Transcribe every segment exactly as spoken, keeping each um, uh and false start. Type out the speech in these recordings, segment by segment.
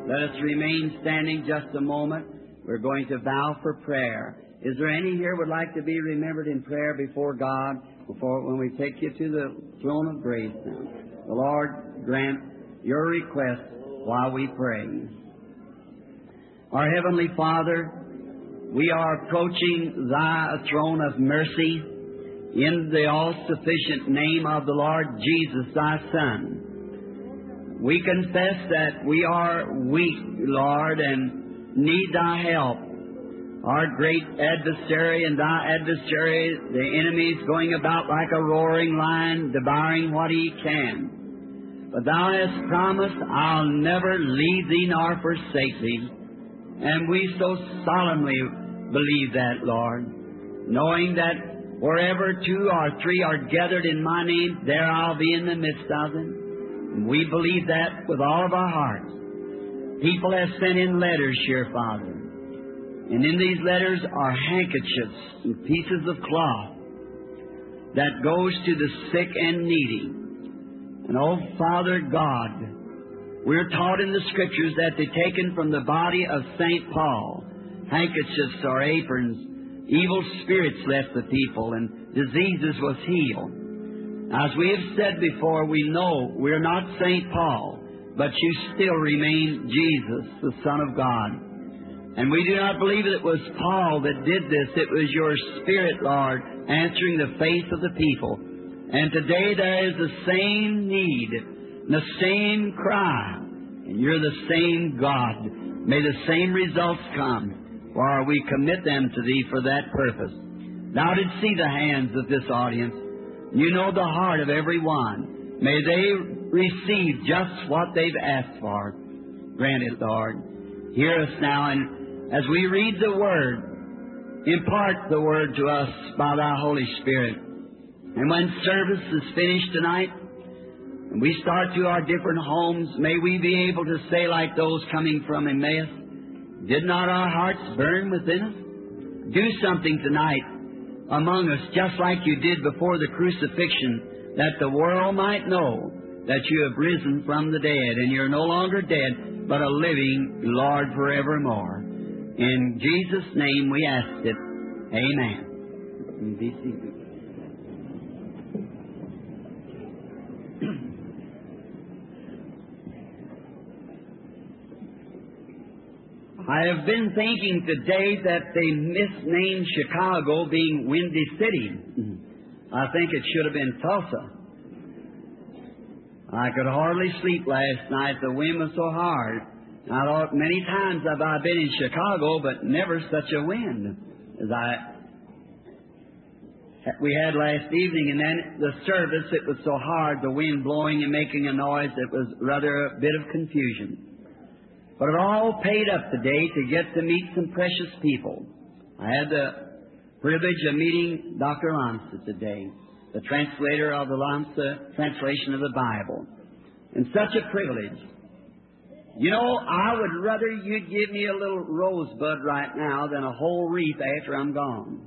Let us remain standing just a moment. We're going to vow for prayer. Is there any here would like to be remembered in prayer before God before when we take you to the throne of grace now? The Lord grant your request while we pray. Our Heavenly Father, we are approaching Thy throne of mercy in the all-sufficient name of the Lord Jesus, Thy Son. We confess that we are weak, Lord, and need Thy help. Our great adversary and Thy adversary, the enemy, is going about like a roaring lion, devouring what he can. But Thou hast promised, I'll never leave Thee nor forsake Thee. And we so solemnly believe that, Lord, knowing that wherever two or three are gathered in My name, there I'll be in the midst of them. We believe that with all of our hearts. People have sent in letters here, Father. And in these letters are handkerchiefs and pieces of cloth that goes to the sick and needy. And oh, Father God, we're taught in the Scriptures that they're taken from the body of Saint Paul. Handkerchiefs or aprons, evil spirits left the people, and diseases was healed. As we have said before, we know we're not Saint Paul, but you still remain Jesus, the Son of God. And we do not believe it was Paul that did this. It was your Spirit, Lord, answering the faith of the people. And today there is the same need, the same cry, and you're the same God. May the same results come, for we commit them to Thee for that purpose. Thou didst see the hands of this audience. You know the heart of every one. May they receive just what they've asked for. Grant it, Lord. Hear us now, and as we read the Word, impart the Word to us by Thy Holy Spirit. And when service is finished tonight, and we start to our different homes, may we be able to say like those coming from Emmaus, did not our hearts burn within us? Do something tonight among us, just like you did before the crucifixion, that the world might know that you have risen from the dead, and you're no longer dead, but a living Lord forevermore. In Jesus' name we ask it. Amen. Be seated. I have been thinking today that they misnamed Chicago being Windy City. I think it should have been Tulsa. I could hardly sleep last night. The wind was so hard. I thought many times have I been in Chicago, but never such a wind as I we had last evening. And then the service, it was so hard, the wind blowing and making a noise, it was rather a bit of confusion. But it all paid up today to get to meet some precious people. I had the privilege of meeting Doctor Lamsa today, the translator of the Lamsa translation of the Bible. And such a privilege. You know, I would rather you'd give me a little rosebud right now than a whole wreath after I'm gone.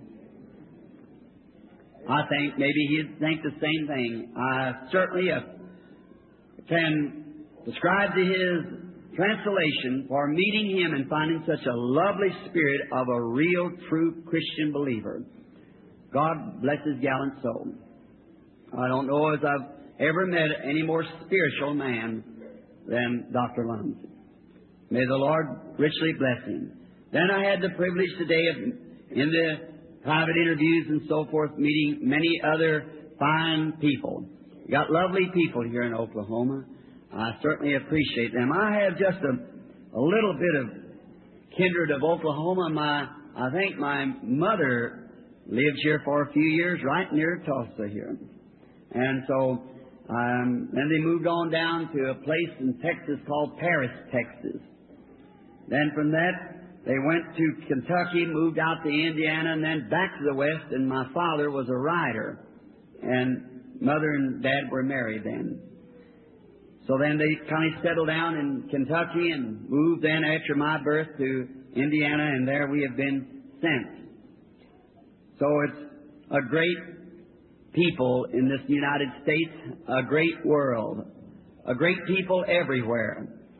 I think maybe he'd think the same thing. I certainly uh, can describe to his translation for meeting him and finding such a lovely spirit of a real, true Christian believer. God bless his gallant soul. I don't know as I've ever met any more spiritual man than Doctor Lamsa. May the Lord richly bless him. Then I had the privilege today of, in the private interviews and so forth, meeting many other fine people. We got lovely people here in Oklahoma. I certainly appreciate them. I have just a, a little bit of kindred of Oklahoma. My, I think my mother lived here for a few years, right near Tulsa here. And so Um, then they moved on down to a place in Texas called Paris, Texas. Then from that, they went to Kentucky, moved out to Indiana, and then back to the West, and my father was a writer. And Mother and Dad were married then. So then they kind of settled down in Kentucky and moved then after my birth to Indiana, and there we have been since. So it's a great people in this United States, a great world, a great people everywhere.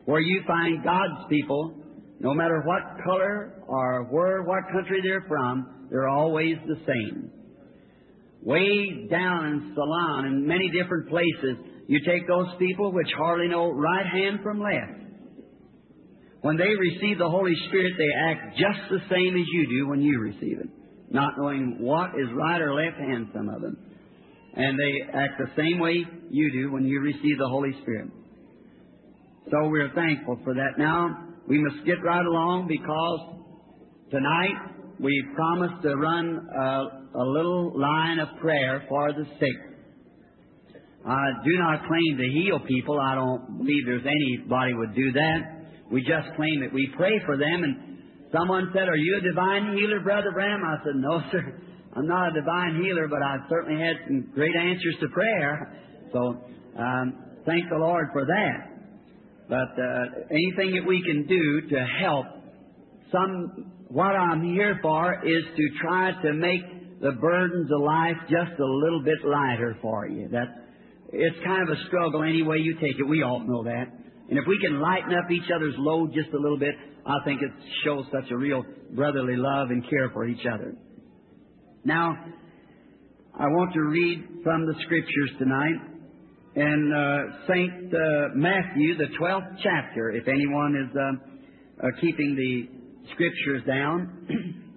where you find God's people, no matter what color or where, what country they're from, they're always the same. Way down in Ceylon and many different places, you take those people which hardly know right hand from left. When they receive the Holy Spirit, they act just the same as you do when you receive it, not knowing what is right or left hand, some of them. And they act the same way you do when you receive the Holy Spirit. So we're thankful for that. Now, we must get right along, because tonight we promised to run a, a little line of prayer for the sick. I do not claim to heal people. I don't believe there's anybody would do that. We just claim that we pray for them. And someone said, "Are you a divine healer, Brother Branham?" I said, "No, sir. I'm not a divine healer, but I've certainly had some great answers to prayer." So um, thank the Lord for that. But uh, anything that we can do to help, some what I'm here for is to try to make the burdens of life just a little bit lighter for you. That's, it's kind of a struggle any way you take it. We all know that. And if we can lighten up each other's load just a little bit, I think it shows such a real brotherly love and care for each other. Now, I want to read from the Scriptures tonight in uh, Saint uh, Matthew, the twelfth chapter, if anyone is uh, uh, keeping the Scriptures down.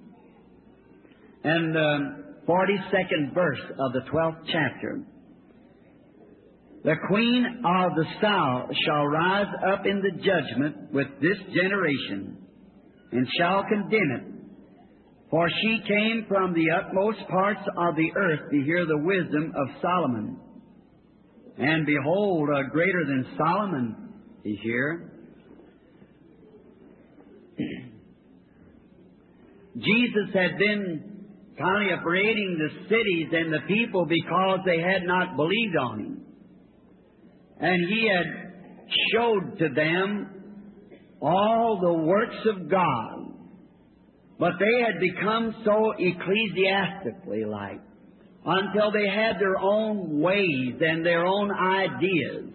And um, forty-second verse of the twelfth chapter. "The queen of the south shall rise up in the judgment with this generation, and shall condemn it. For she came from the utmost parts of the earth to hear the wisdom of Solomon. And behold, a greater than Solomon is here." Jesus had been kind of upbraiding the cities and the people because they had not believed on Him. And He had showed to them all the works of God. But they had become so ecclesiastically like, until they had their own ways and their own ideas.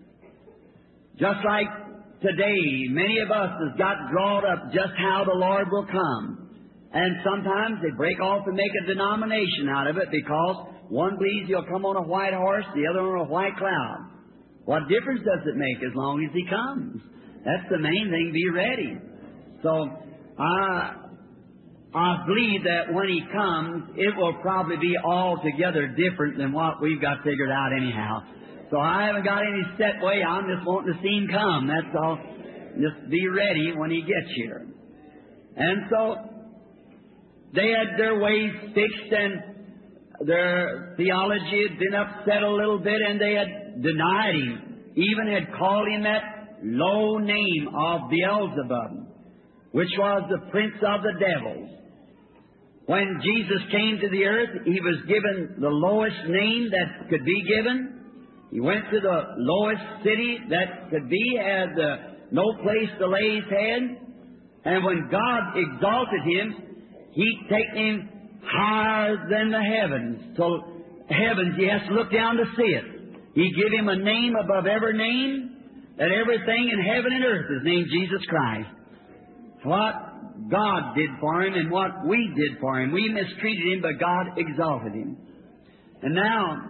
Just like today, many of us has got drawn up just how the Lord will come. And sometimes they break off and make a denomination out of it, because one believes He'll come on a white horse, the other on a white cloud. What difference does it make as long as He comes? That's the main thing, be ready. So, I... I believe that when He comes, it will probably be altogether different than what we've got figured out anyhow. So I haven't got any set way. I'm just wanting to see Him come. That's all. Just be ready when He gets here. And so they had their ways fixed, and their theology had been upset a little bit, and they had denied Him. Even had called Him that low name of Beelzebub, which was the prince of the devils. When Jesus came to the earth, He was given the lowest name that could be given. He went to the lowest city that could be, had uh, no place to lay His head. And when God exalted Him, He'd taken Him higher than the heavens. So heavens, He has to look down to see it. He gave Him a name above every name, that everything in heaven and earth is named Jesus Christ. What God did for Him and what we did for Him. We mistreated Him, but God exalted Him. And now,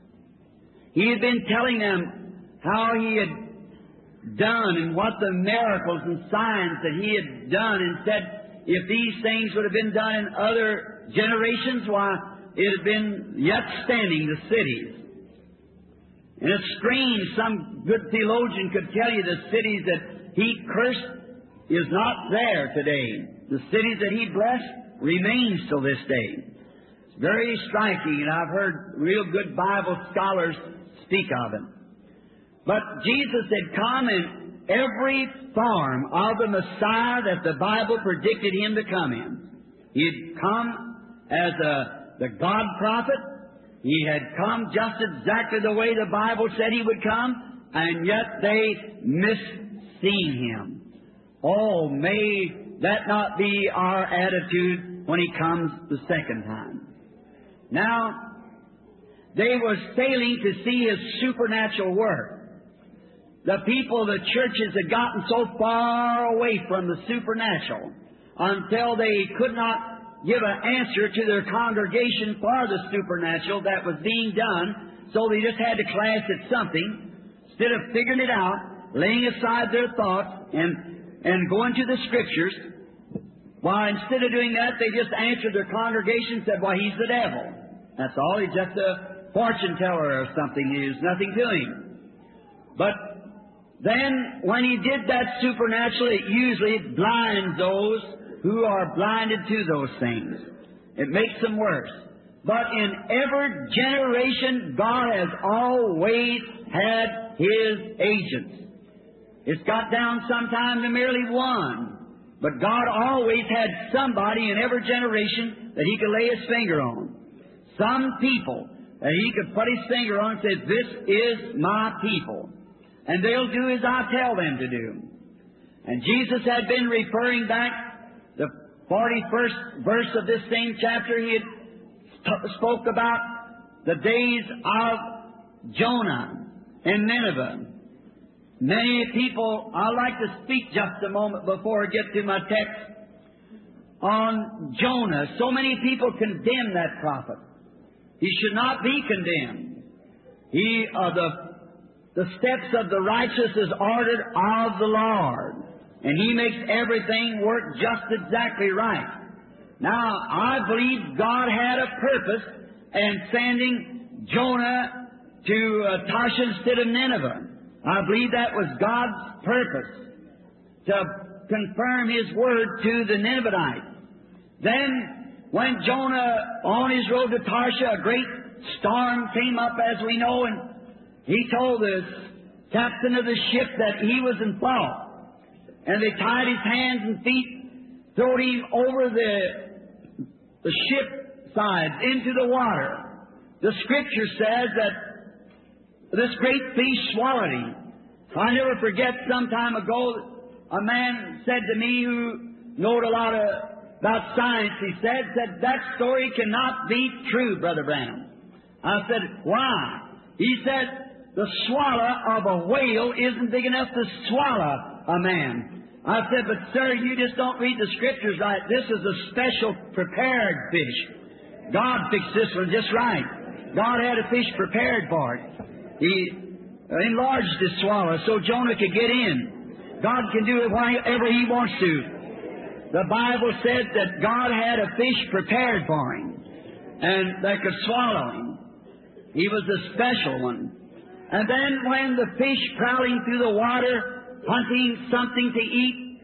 He had been telling them how He had done and what the miracles and signs that He had done, and said, if these things would have been done in other generations, why, it had been yet standing, the cities. And it's strange, some good theologian could tell you the cities that He cursed is not there today. The cities that He blessed remains till this day. It's very striking, and I've heard real good Bible scholars speak of it. But Jesus had come in every form of the Messiah that the Bible predicted Him to come in. He had come as a, the God prophet. He had come just exactly the way the Bible said He would come, and yet they misseen Him. Oh, may that not be our attitude when He comes the second time. Now, they were sailing to see His supernatural work. the people, the churches had gotten so far away from the supernatural until they could not give an answer to their congregation for the supernatural that was being done, so they just had to class it something. Instead of figuring it out, laying aside their thoughts and, and going to the Scriptures, why, instead of doing that, they just answered their congregation and said, "Why, he's the devil." That's all. He's just a fortune teller or something. There's nothing to him. But then, when he did that supernatural, it usually blinds those who are blinded to those things. It makes them worse. But in every generation, God has always had His agents. It's got down sometime to merely one. But God always had somebody in every generation that He could lay His finger on. Some people that He could put His finger on and say, "This is my people." And they'll do as I tell them to do. And Jesus had been referring back the forty-first verse of this same chapter. He had t- spoke about the days of Jonah in Nineveh. Many people, I'd like to speak just a moment before I get to my text on Jonah. So many people condemn that prophet. He should not be condemned. He, uh, the, the steps of the righteous is ordered of the Lord, and He makes everything work just exactly right. Now, I believe God had a purpose in sending Jonah to uh, Tarshish instead of Nineveh. I believe that was God's purpose, to confirm His word to the Ninevites. Then, when Jonah, on his road to Tarshish, a great storm came up, as we know, and he told the captain of the ship that he was in fault. And they tied his hands and feet, throwed him over the, the ship sides into the water. The Scripture says that this great fish swallowed him. I never forget, some time ago, a man said to me who knowed a lot of, about science, he said, said, "That story cannot be true, Brother Branham." I said, "Why?" He said, "The swallow of a whale isn't big enough to swallow a man." I said, "But sir, you just don't read the Scriptures right. This is a special prepared fish. God fixed this one just right. God had a fish prepared for it. He enlarged His swallow so Jonah could get in. God can do it whenever He wants to. The Bible said that God had a fish prepared for him, and that could swallow him. He was a special one. And then when the fish prowling through the water, hunting something to eat,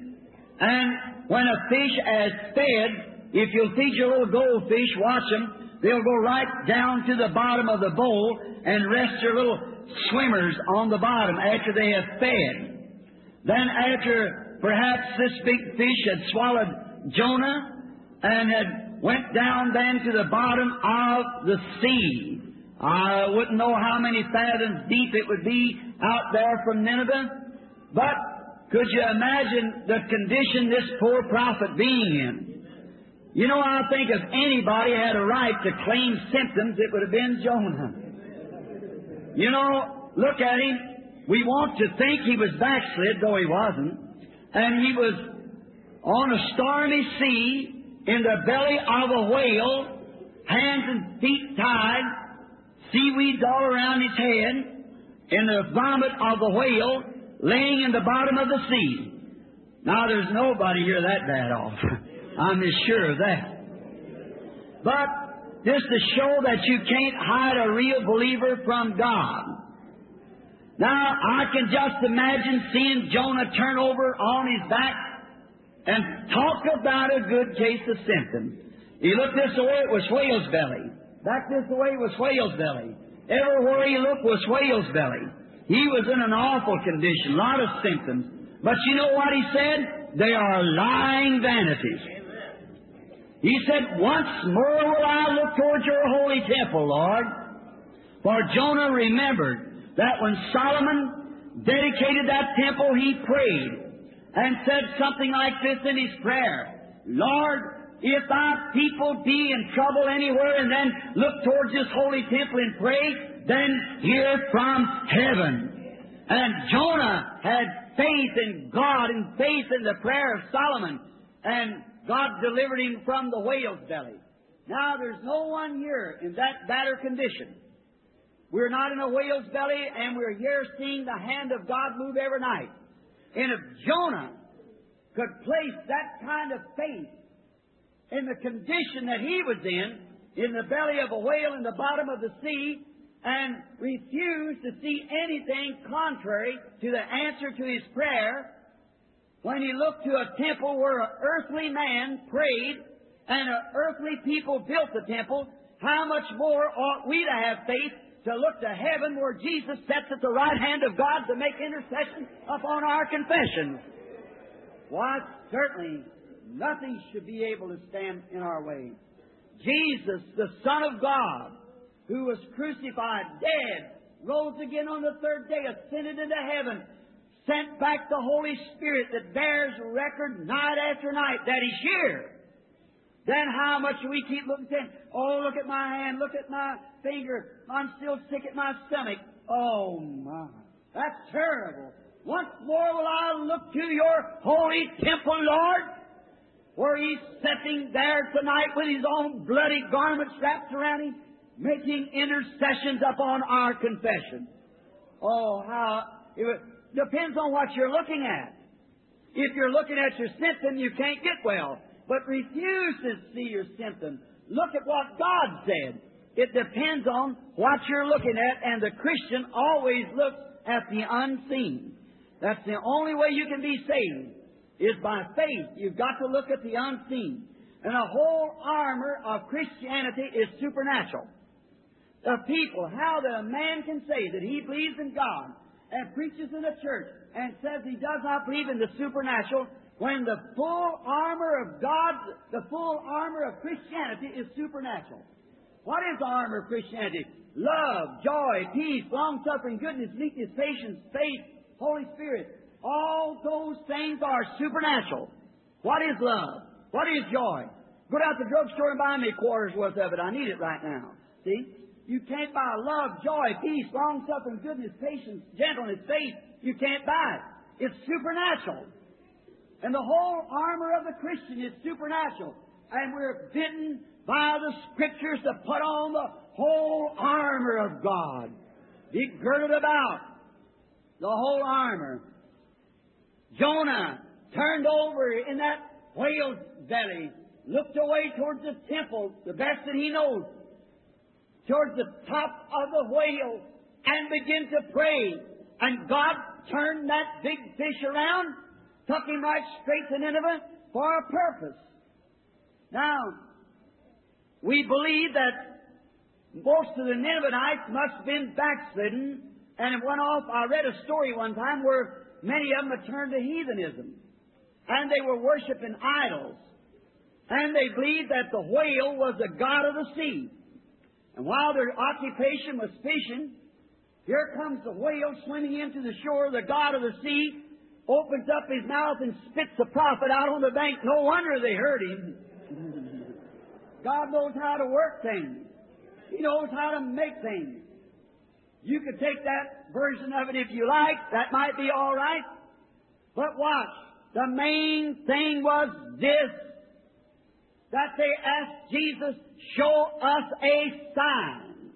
and when a fish is fed, if you'll feed your little goldfish, watch them, they'll go right down to the bottom of the bowl and rest their little swimmers on the bottom after they have fed. Then after perhaps this big fish had swallowed Jonah and had went down then to the bottom of the sea. I wouldn't know how many fathoms deep it would be out there from Nineveh, but could you imagine the condition this poor prophet being in? You know, I think if anybody had a right to claim symptoms, it would have been Jonah. You know, look at him. We want to think he was backslid, though he wasn't. And he was on a stormy sea, in the belly of a whale, hands and feet tied, seaweeds all around his head, in the vomit of the whale, laying in the bottom of the sea. Now, there's nobody here that bad off. I'm as sure of that. But just to show that you can't hide a real believer from God. Now, I can just imagine seeing Jonah turn over on his back and talk about a good case of symptoms. He looked this way, it was whale's belly. Back this way was whale's belly. Everywhere he looked was whale's belly. He was in an awful condition, a lot of symptoms. But you know what he said? They are lying vanities. He said, "Once more will I look towards your holy temple, Lord." For Jonah remembered that when Solomon dedicated that temple, he prayed and said something like this in his prayer: "Lord, if thy people be in trouble anywhere and then look towards this holy temple and pray, then hear from heaven." And Jonah had faith in God and faith in the prayer of Solomon. And God delivered him from the whale's belly. Now, there's no one here in that better condition. We're not in a whale's belly, and we're here seeing the hand of God move every night. And if Jonah could place that kind of faith in the condition that he was in, in the belly of a whale in the bottom of the sea, and refused to see anything contrary to the answer to his prayer, when he looked to a temple where an earthly man prayed and an earthly people built the temple, how much more ought we to have faith to look to heaven where Jesus sits at the right hand of God to make intercession upon our confessions? Why, certainly nothing should be able to stand in our way. Jesus, the Son of God, who was crucified, dead, rose again on the third day, ascended into heaven, sent back the Holy Spirit that bears record night after night that He's here. Then how much we keep looking saying, oh, look at my hand, look at my finger, I'm still sick at my stomach. Oh, my. That's terrible. Once more will I look to your holy temple, Lord, where He's sitting there tonight with His own bloody garments wrapped around Him, making intercessions upon our confession. Oh, how... It depends on what you're looking at. If you're looking at your symptom, you can't get well. But refuse to see your symptom. Look at what God said. It depends on what you're looking at, and the Christian always looks at the unseen. That's the only way you can be saved, is by faith. You've got to look at the unseen. And the whole armor of Christianity is supernatural. The people, how that a man can say that he believes in God and preaches in the church and says he does not believe in the supernatural, when the full armor of God, the full armor of Christianity is supernatural. What is the armor of Christianity? Love, joy, peace, long-suffering, goodness, meekness, patience, faith, Holy Spirit. All those things are supernatural. What is love? What is joy? Go down to the drugstore and buy me a quarter's worth of it. I need it right now. See? You can't buy love, joy, peace, long-suffering, goodness, patience, gentleness, faith. You can't buy it. It's supernatural. And the whole armor of the Christian is supernatural. And we're bidden by the Scriptures to put on the whole armor of God. Be girded about the whole armor. Jonah turned over in that whale's belly, looked away towards the temple, the best that he knows, towards the top of the whale, and began to pray. And God turned that big fish around, took him right straight to Nineveh for a purpose. Now, we believe that most of the Ninevites must have been backslidden, and it went off. I read a story one time where many of them had turned to heathenism, and they were worshiping idols, and they believed that the whale was the god of the sea. And while their occupation was fishing, here comes the whale swimming into the shore. The god of the sea opens up his mouth and spits the prophet out on the bank. No wonder they heard him. God knows how to work things. He knows how to make things. You could take that version of it if you like. That might be all right. But watch. The main thing was this, that they asked Jesus, show us a sign.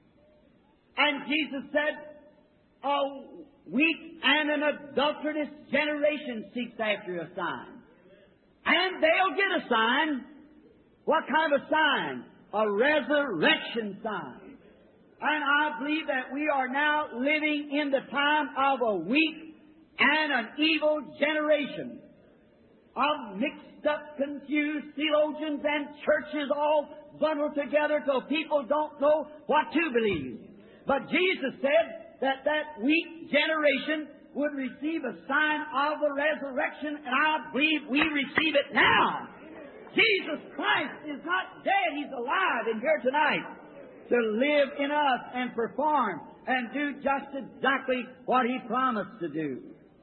And Jesus said, a weak and an adulterous generation seeks after a sign. And they'll get a sign. What kind of a sign? A resurrection sign. And I believe that we are now living in the time of a weak and an evil generation of mixed up, confused theologians and churches all bundled together till people don't know what to believe. But Jesus said that that weak generation would receive a sign of the resurrection, and I believe we receive it now. Jesus Christ is not dead. He's alive and here tonight to live in us and perform and do just exactly what He promised to do.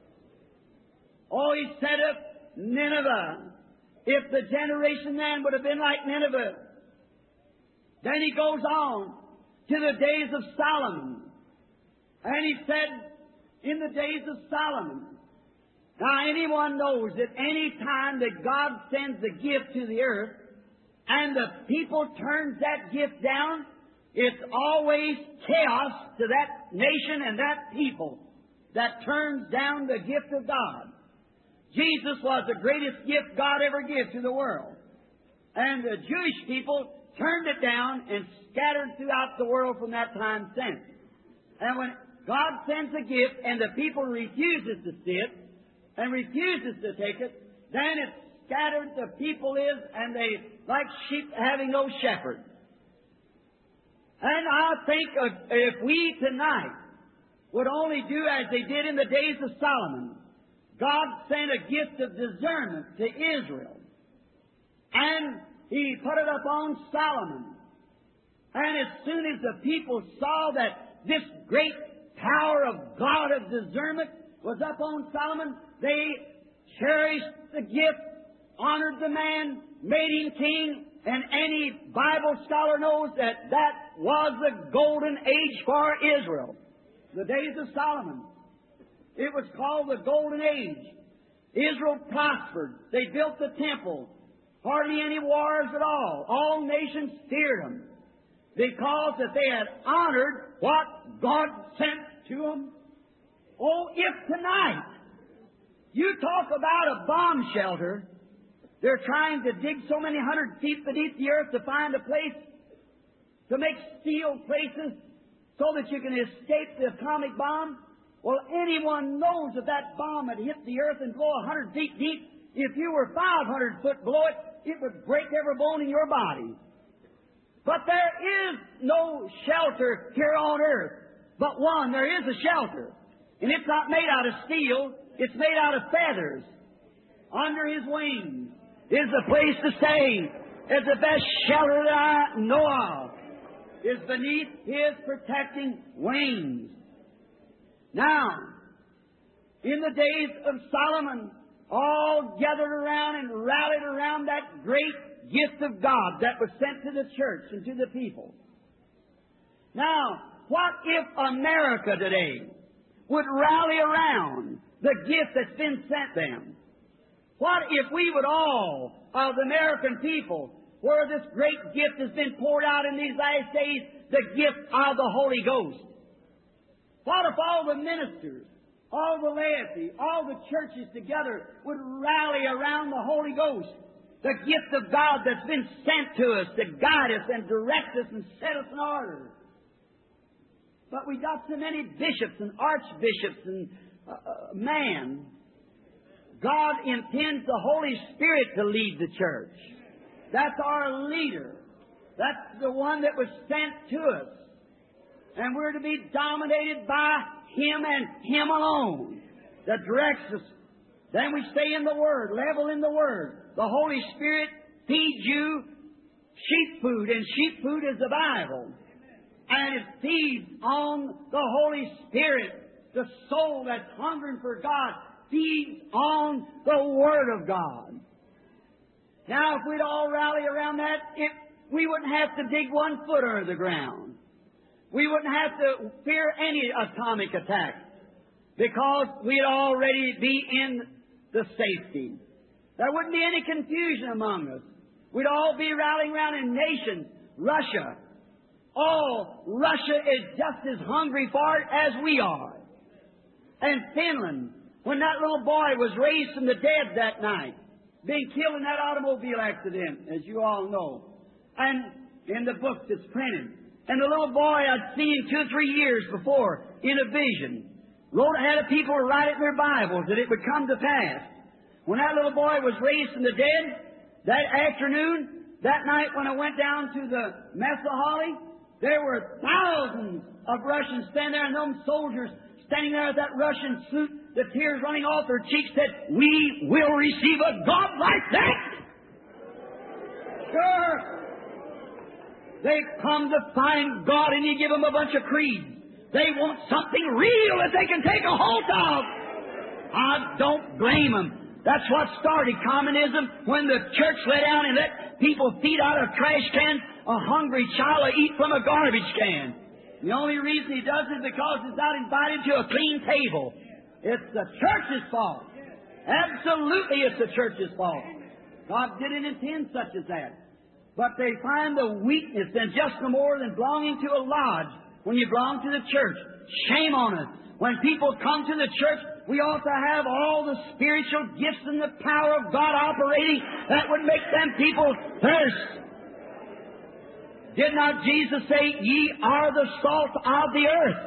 Oh, He said of Nineveh, if the generation then would have been like Nineveh. Then He goes on to the days of Solomon. And He said, in the days of Solomon. Now, anyone knows that any time that God sends a gift to the earth and the people turns that gift down, it's always chaos to that nation and that people that turns down the gift of God. Jesus was the greatest gift God ever gave to the world. And the Jewish people turned it down and scattered throughout the world from that time since. And when God sends a gift and the people refuses to see it and refuses to take it, then it's scattered the people is, and they, like sheep having no shepherd. And I think of, if we tonight would only do as they did in the days of Solomon, God sent a gift of discernment to Israel. And He put it upon Solomon. And as soon as the people saw that this great power of God of discernment was upon Solomon, they cherished the gift, honored the man, made him king, and any Bible scholar knows that that was the golden age for Israel. The days of Solomon. It was called the golden age. Israel prospered. They built the temple. Hardly any wars at all. All nations feared them because that they had honored what God sent to them. Oh, if tonight you talk about a bomb shelter, they're trying to dig so many hundred feet beneath the earth to find a place to make steel places so that you can escape the atomic bomb. Well, anyone knows that that bomb had hit the earth and blow a hundred feet deep. If you were five hundred foot below it, it would break every bone in your body. But there is no shelter here on earth. But one, there is a shelter. And it's not made out of steel. It's made out of feathers. Under His wings is the place to stay. It's the best shelter that I know of. Is beneath His protecting wings. Now, in the days of Solomon, all gathered around and rallied around that great gift of God that was sent to the church and to the people. Now, what if America today would rally around the gift that's been sent them? What if we would all, of the American people, where this great gift has been poured out in these last days, the gift of the Holy Ghost? What if all the ministers, all the laity, all the churches together would rally around the Holy Ghost, the gift of God that's been sent to us to guide us and direct us and set us in order? But we got so many bishops and archbishops and uh, uh, man. God intends the Holy Spirit to lead the church. That's our leader. That's the one that was sent to us. And we're to be dominated by Him and Him alone that directs us. Then we stay in the Word, level in the Word. The Holy Spirit feeds you sheep food, and sheep food is the Bible. And it feeds on the Holy Spirit. The soul that's hungering for God feeds on the Word of God. Now, if we'd all rally around that, it, we wouldn't have to dig one foot under the ground. We wouldn't have to fear any atomic attack because we'd already be in the safety. There wouldn't be any confusion among us. We'd all be rallying around in nations. Russia. Oh, Russia is just as hungry for it as we are. And Finland, when that little boy was raised from the dead that night, being killed in that automobile accident, as you all know. And in the book that's printed. And the little boy I'd seen two or three years before in a vision wrote, had a people write it in their Bibles that it would come to pass. When that little boy was raised from the dead, that afternoon, that night when I went down to the Mesa Holly, there were thousands of Russians standing there, and those soldiers standing there with that Russian salute, the tears running off their cheeks, said, "We will receive a God like that." Sure. They come to find God, and you give them a bunch of creeds. They want something real that they can take a hold of. I don't blame them. That's what started communism, when the church let down and let people feed out of trash cans, a hungry child will eat from a garbage can. The only reason he does it is because he's not invited to a clean table. It's the church's fault. Absolutely it's the church's fault. God didn't intend such as that. But they find the weakness in just no more than belonging to a lodge when you belong to the church. Shame on us. When people come to the church, we ought to have all the spiritual gifts and the power of God operating that would make them people thirst. Did not Jesus say, "Ye are the salt of the earth"?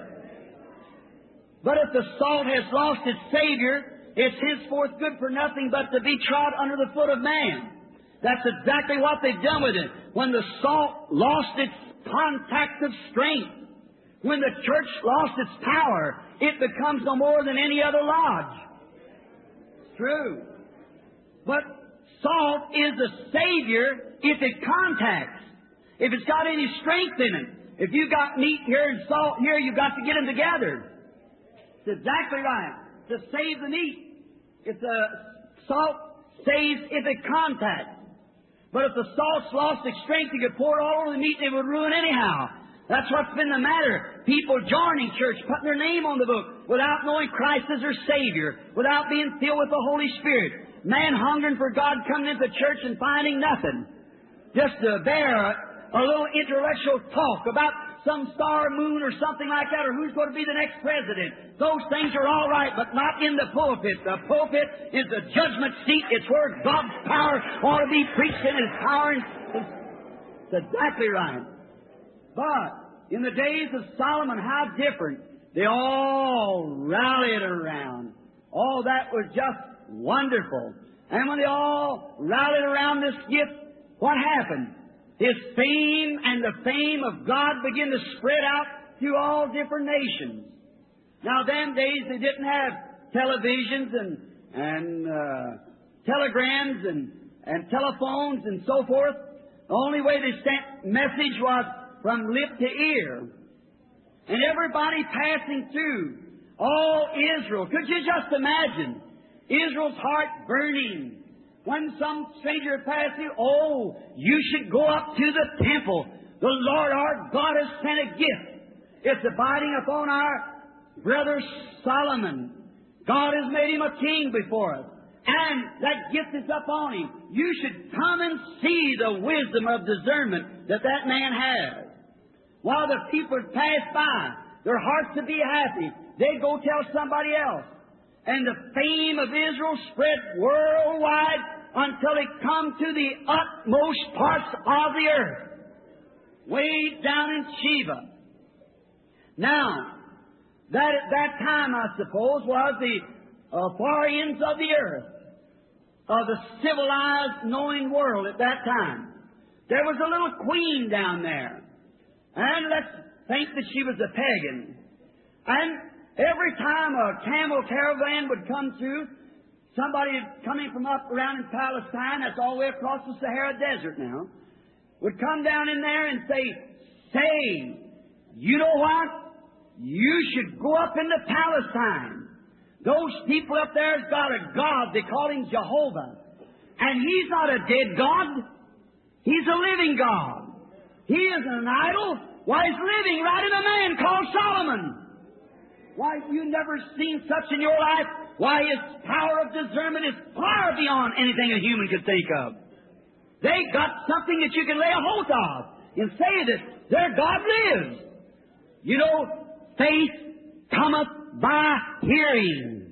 But if the salt has lost its Savior, it's henceforth good for nothing but to be trod under the foot of man. That's exactly what they've done with it. When the salt lost its contact of strength, when the church lost its power, it becomes no more than any other lodge. It's true. But salt is the Savior if it contacts. If it's got any strength in it. If you've got meat here and salt here, you've got to get them together. It's exactly right. To save the meat. If the salt saves if it contacts. But if the salt's lost its strength, you could pour it all over the meat and it would ruin anyhow. That's what's been the matter. People joining church, putting their name on the book, without knowing Christ as their Savior, without being filled with the Holy Spirit. Man hungering for God, coming into church and finding nothing. Just to bear a little intellectual talk about some star, moon, or something like that, or who's going to be the next president. Those things are all right, but not in the pulpit. The pulpit is the judgment seat. It's where God's power ought to be preached in His power. It's exactly right. But in the days of Solomon, how different. They all rallied around. All that was just wonderful. And when they all rallied around this gift, what happened? His fame and the fame of God began to spread out through all different nations. Now, them days they didn't have televisions and and uh, telegrams and and telephones and so forth. The only way they sent message was from lip to ear, and everybody passing through, all Israel. Could you just imagine Israel's heart burning? When some stranger passed you, oh, you should go up to the temple. The Lord our God has sent a gift. It's abiding upon our brother Solomon. God has made him a king before us. And that gift is upon him. You should come and see the wisdom of discernment that that man has. While the people would pass by, their hearts would be happy. They'd go tell somebody else. And the fame of Israel spread worldwide until it come to the utmost parts of the earth, way down in Sheba. Now, that at that time, I suppose, was the uh, far ends of the earth, of the civilized, knowing world at that time. There was a little queen down there, and let's think that she was a pagan. And every time a camel caravan would come through, somebody coming from up around in Palestine, that's all the way across the Sahara Desert now, would come down in there and say, say, you know what? You should go up into Palestine. Those people up there has got a God. They call him Jehovah. And he's not a dead God. He's a living God. He isn't an idol. Why, he's living right in a man called Solomon. Why, you never seen such in your life? Why, his power of discernment is far beyond anything a human could think of. They got something that you can lay a hold of and say that their God lives. You know, faith cometh by hearing.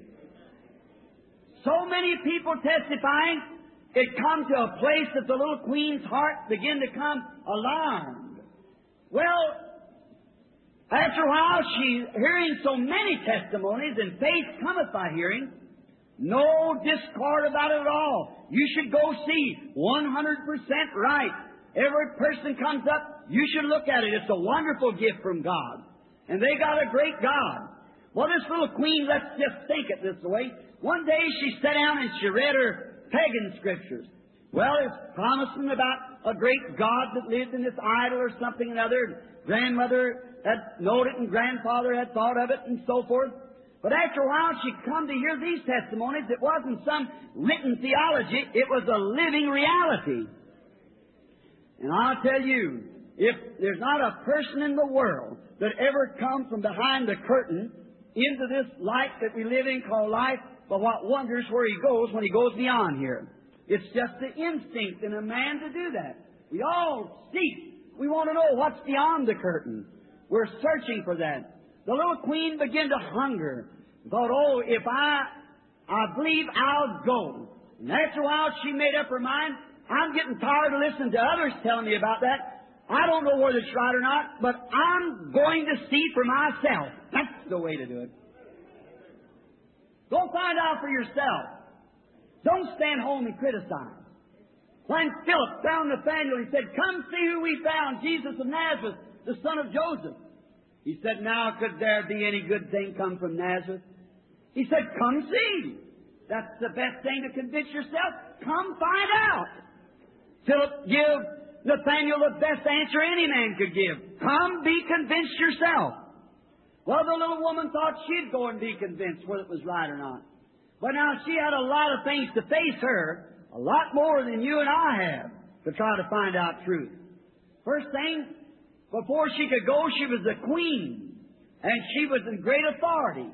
So many people testifying, it come to a place that the little queen's heart began to come alarmed. Well, after a while, she, hearing so many testimonies, and faith cometh by hearing, no discord about it at all. You should go see, one hundred percent right. Every person comes up, you should look at it. It's a wonderful gift from God. And they got a great God. Well, this little queen, let's just think it this way. One day she sat down and she read her pagan scriptures. Well, it's promising about a great God that lived in this idol or something or other. Grandmother had known it and grandfather had thought of it and so forth. But after a while she come to hear these testimonies. It wasn't some written theology. It was a living reality. And I'll tell you, If there's not a person in the world that ever come from behind the curtain into this light that we live in called life, but what wonders where he goes when he goes beyond here. It's just the instinct in a man to do that. We all seek. We want to know what's beyond the curtain. We're searching for that. The little queen began to hunger. Thought, oh, if I, I believe I'll go. And after a while she made up her mind, I'm getting tired of listening to others telling me about that. I don't know whether it's right or not, but I'm going to see for myself. That's the way to do it. Go find out for yourself. Don't stand home and criticize. When Philip found Nathanael, he said, come see who we found, Jesus of Nazareth, the son of Joseph. He said, now could there be any good thing come from Nazareth? He said, come see. That's the best thing to convince yourself. Come find out. Philip gave Nathanael the best answer any man could give. Come be convinced yourself. Well, the little woman thought she'd go and be convinced whether it was right or not. But now she had a lot of things to face her, a lot more than you and I have, to try to find out truth. First thing, before she could go, she was the queen, and she was in great authority.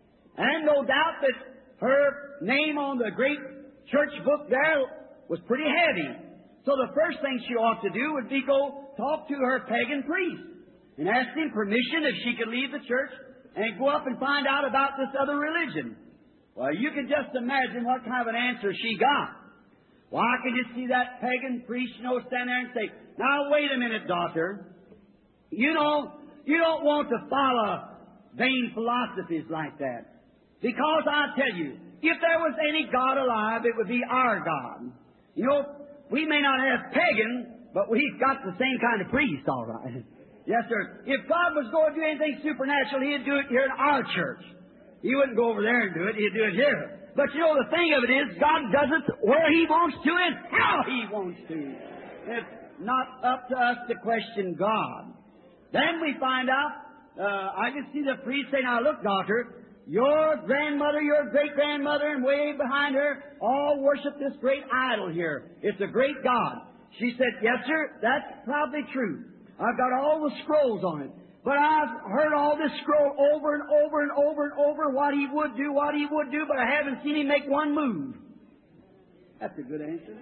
And no doubt that her name on the great church book there was pretty heavy. So the first thing she ought to do would be go talk to her pagan priest and ask him permission if she could leave the church and go up and find out about this other religion. Well, you can just imagine what kind of an answer she got. Well, I can just see that pagan priest, you know, stand there and say, now, wait a minute, daughter. You know, you don't want to follow vain philosophies like that. Because I tell you, if there was any God alive, it would be our God. You know, we may not have pagan, but we've got the same kind of priest, all right. Yes, sir. If God was going to do anything supernatural, He'd do it here in our church. He wouldn't go over there and do it. He'd do it here. But you know, the thing of it is, God does it where He wants to and how He wants to. It's not up to us to question God. Then we find out, uh, I can see the priest say, now look, daughter, your grandmother, your great-grandmother, and way behind her, all worship this great idol here. It's a great God. She said, yes, sir, that's probably true. I've got all the scrolls on it. But I've heard all this scroll over and over and over and over, what He would do, what He would do, but I haven't seen Him make one move. That's a good answer.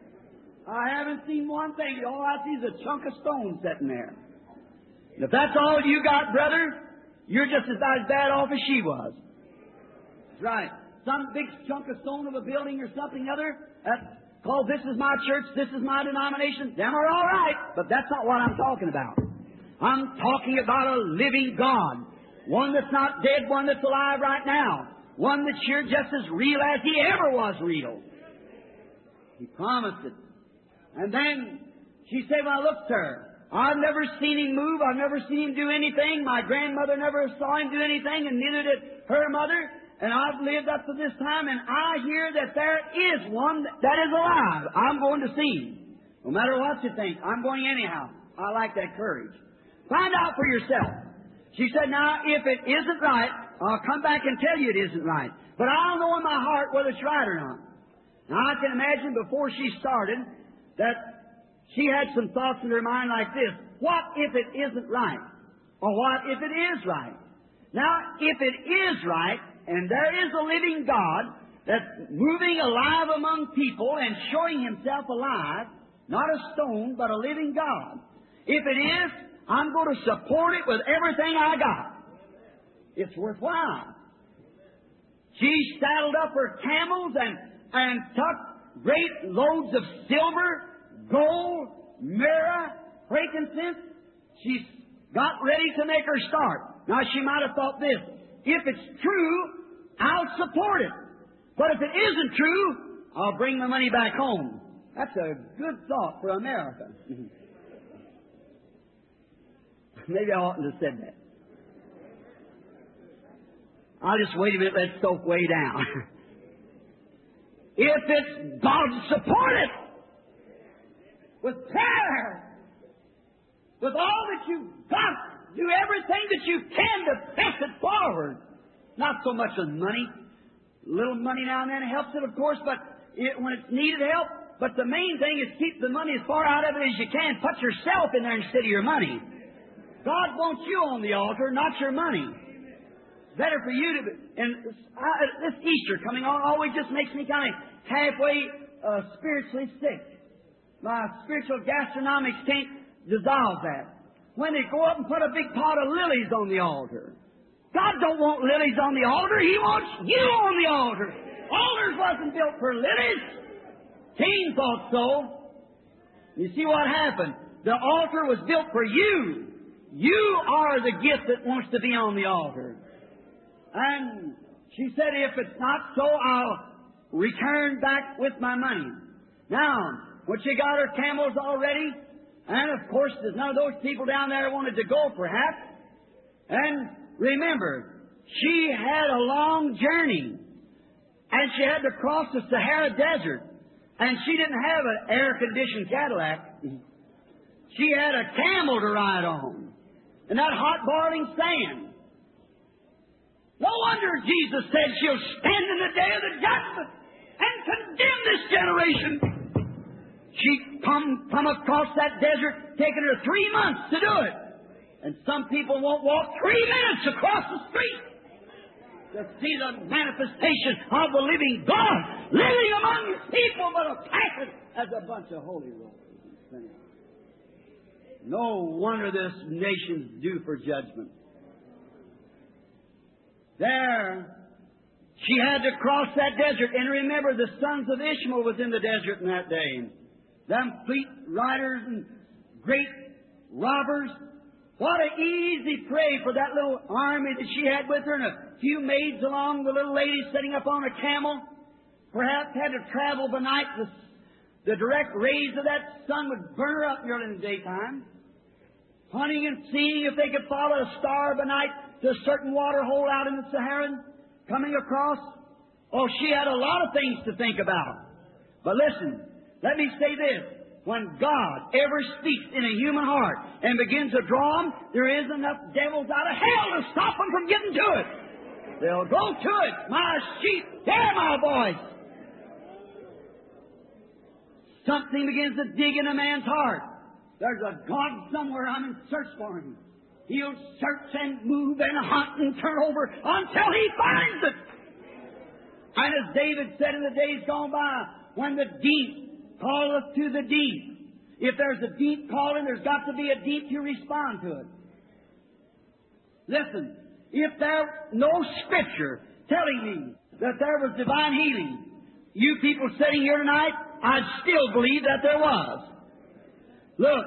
I haven't seen one thing. All I see is a chunk of stone sitting there. And if that's all you got, brother, you're just as bad off as she was. That's right. Some big chunk of stone of a building or something other, that's called this is my church, this is my denomination. Them are all right, but that's not what I'm talking about. I'm talking about a living God. One that's not dead, one that's alive right now. One that's here just as real as He ever was real. He promised it. And then she said, well, look, sir, I've never seen Him move. I've never seen Him do anything. My grandmother never saw Him do anything, and neither did her mother. And I've lived up to this time, and I hear that there is one that is alive. I'm going to see Him. No matter what you think, I'm going anyhow. I like that courage. Find out for yourself. She said, now, if it isn't right, I'll come back and tell you it isn't right. But I'll know in my heart whether it's right or not. Now, I can imagine before she started that she had some thoughts in her mind like this. What if it isn't right? Or what if it is right? Now, if it is right, and there is a living God that's moving alive among people and showing Himself alive, not a stone, but a living God. If it is, I'm going to support it with everything I got. It's worthwhile. She saddled up her camels and, and took great loads of silver, gold, myrrh, frankincense. She got ready to make her start. Now, she might have thought this. If it's true, I'll support it. But if it isn't true, I'll bring the money back home. That's a good thought for America. Maybe I oughtn't have said that. I'll just wait a minute, let it soak way down. If it's God, support it with prayer, with all that you've got. Do everything that you can to press it forward. Not so much with money. A little money now and then helps it, of course, but it, when it's needed help, But the main thing is keep the money as far out of it as you can. Put yourself in there instead of your money. God wants you on the altar, not your money. It's better for you to be. And this Easter coming on always just makes me kind of halfway uh, spiritually sick. My spiritual gastronomics can't dissolve that. When they go up and put a big pot of lilies on the altar. God don't want lilies on the altar. He wants you on the altar. Altars wasn't built for lilies. Cain thought so. You see what happened? The altar was built for you. You are the gift that wants to be on the altar. And she said, if it's not so, I'll return back with my money. Now, when she got her camels already, and of course there's none of those people down there wanted to go perhaps. And remember, she had a long journey. And she had to cross the Sahara Desert. And she didn't have an air-conditioned Cadillac. She had a camel to ride on. And that hot boiling sand. No wonder Jesus said she'll stand in the day of the judgment and condemn this generation. She come, come across that desert, taking her three months to do it. And some people won't walk three minutes across the street to see the manifestation of the living God living among His people, but a passive as a bunch of holy rollers. No wonder this nation's due for judgment. There, she had to cross that desert. And remember, the sons of Ishmael was in the desert in that day. Them fleet riders and great robbers. What an easy prey for that little army that she had with her and a few maids along, the little lady sitting up on a camel. Perhaps had to travel by night. The, the direct rays of that sun would burn her up during the daytime. Hunting and seeing if they could follow a star by night to a certain water hole out in the Sahara, coming across. Oh, she had a lot of things to think about. But listen, let me say this. When God ever speaks in a human heart and begins to draw them, there is enough devils out of hell to stop them from getting to it. They'll go to it. My sheep, hear my voice. Something begins to dig in a man's heart. There's a God somewhere. I'm in search for Him. He'll search and move and hunt and turn over until He finds it. And as David said in the days gone by, when the deep calleth to the deep, if there's a deep calling, there's got to be a deep to respond to it. Listen, if there's no Scripture telling me that there was divine healing, you people sitting here tonight, I'd still believe that there was. Look,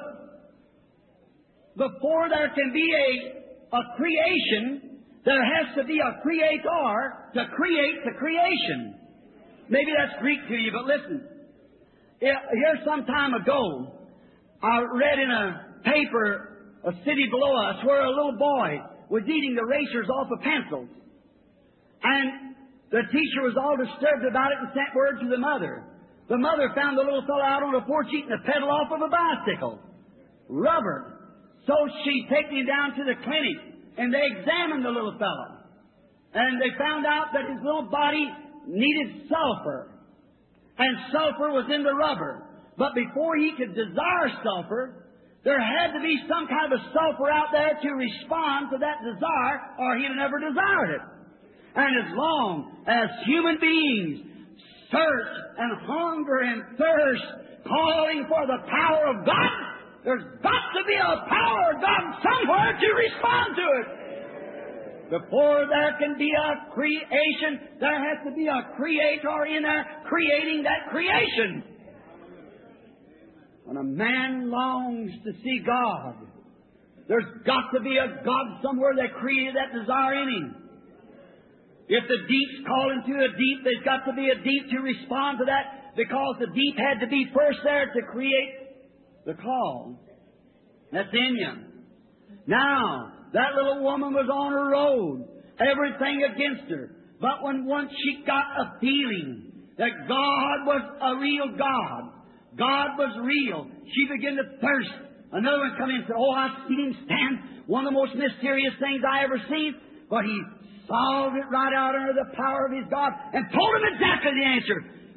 before there can be a, a creation, there has to be a creator to create the creation. Maybe that's Greek to you, but listen. Here some time ago, I read in a paper, a city below us, where a little boy was eating the erasers off of pencils. And the teacher was all disturbed about it and sent word to the mother. The mother found the little fellow out on the porch eating a pedal off of a bicycle. Rubber. So she took him down to the clinic, and they examined the little fellow. And they found out that his little body needed sulfur. And sulfur was in the rubber. But before he could desire sulfur, there had to be some kind of a sulfur out there to respond to that desire, or he'd have never desired it. And as long as human beings search and hunger and thirst, calling for the power of God, there's got to be a power of God somewhere to respond to it. Before there can be a creation, there has to be a creator in there creating that creation. When a man longs to see God, there's got to be a God somewhere that created that desire in him. If the deep's calling to a deep, there's got to be a deep to respond to that, because the deep had to be first there to create the call that's in you. Now, that little woman was on her road, everything against her. But when once she got a feeling that God was a real God, God was real, she began to thirst. Another one come in and said, "Oh, I've seen him stand. One of the most mysterious things I ever seen." But he solved it right out under the power of his God and told him exactly the answer.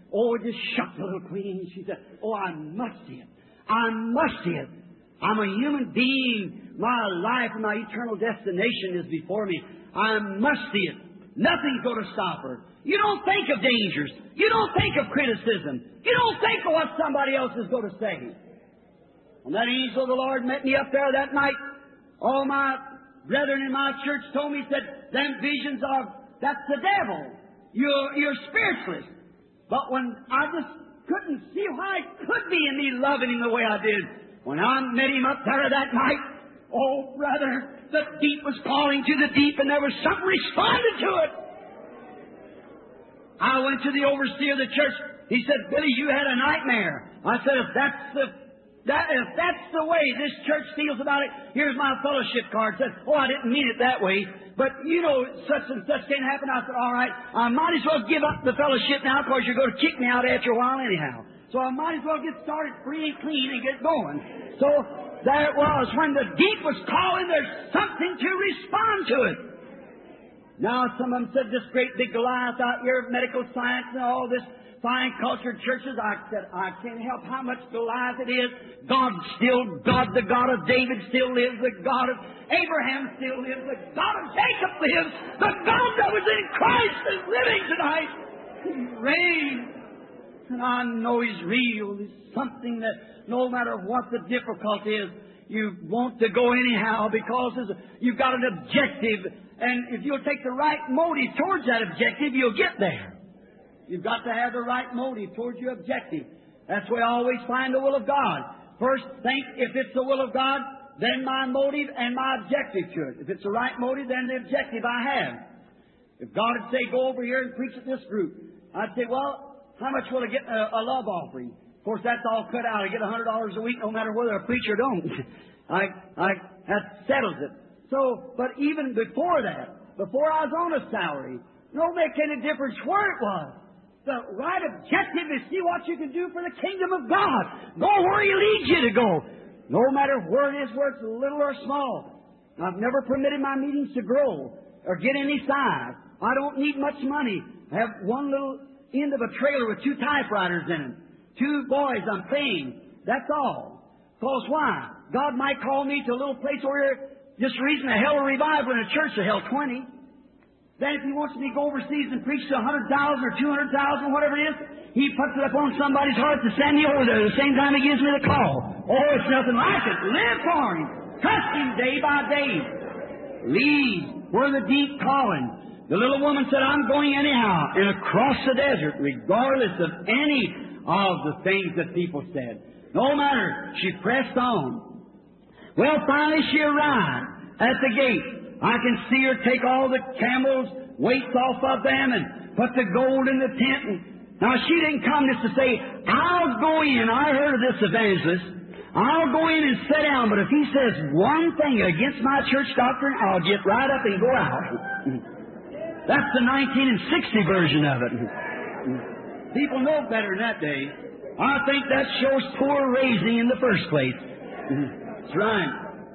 Oh, it just shocked the little queen. She said, oh, I must see it. I must see it. I'm a human being. My life and my eternal destination is before me. I must see it. Nothing's going to stop her. You don't think of dangers. You don't think of criticism. You don't think of what somebody else is going to say. And that angel of the Lord met me up there that night. All my brethren in my church told me, said, them visions are, that's the devil. You're, you're spiritualist. But when I just couldn't see why it could be in me loving him the way I did, when I met him up there that night, oh, brother, the deep was calling to the deep, and there was something responded to it. I went to the overseer of the church. He said, Billy, you had a nightmare. I said, if that's the that if that's the way this church feels about it, here's my fellowship card. Said, oh, I didn't mean it that way, but you know, such and such can't happen. I said, all right, I might as well give up the fellowship now, because you're going to kick me out after a while anyhow. So I might as well get started free and clean and get going. So there it was. When the deep was calling, there's something to respond to it. Now, some of them said, this great big Goliath out here, medical science and all this fine cultured churches. I said, I can't help how much Goliath it is. God still, God, the God of David still lives. The God of Abraham still lives. The God of Jacob lives. The God that was in Christ is living tonight. He reigns. And I know He's real. He's something that no matter what the difficulty is, you want to go anyhow, because you've got an objective. And if you'll take the right motive towards that objective, you'll get there. You've got to have the right motive towards your objective. That's where I always find the will of God. First, think if it's the will of God, then my motive and my objective to it. If it's the right motive, then the objective I have. If God would say, go over here and preach at this group, I'd say, well, how much will I get a, a love offering? Of course, that's all cut out. I get one hundred dollars a week no matter whether I preach or don't. I, I, that settles it. So, but even before that, before I was on a salary, no make any difference where it was. The right objective is see what you can do for the kingdom of God. Go where He leads you to go. No matter where it is, where it's little or small. I've never permitted my meetings to grow or get any size. I don't need much money. I have one little end of a trailer with two typewriters in it. Two boys I'm paying. That's all. Because why? God might call me to a little place where just reason a hell of a revival in a church to hell twenty. Then if He wants me to go overseas and preach to a hundred thousand or two hundred thousand, whatever it is, He puts it up on somebody's heart to send me over there the same time He gives me the call. Oh, it's nothing like it. Live for Him. Trust Him day by day. Lead where the deep calling. The little woman said, I'm going anyhow, and across the desert, regardless of any of the things that people said. No matter, she pressed on. Well, finally she arrived at the gate. I can see her take all the camels' weights off of them and put the gold in the tent. And now, she didn't come just to say, I'll go in. I heard of this evangelist. I'll go in and sit down, but if he says one thing against my church doctrine, I'll get right up and go out. That's the nineteen sixty version of it. People know better in that day. I think that shows poor raising in the first place. That's right.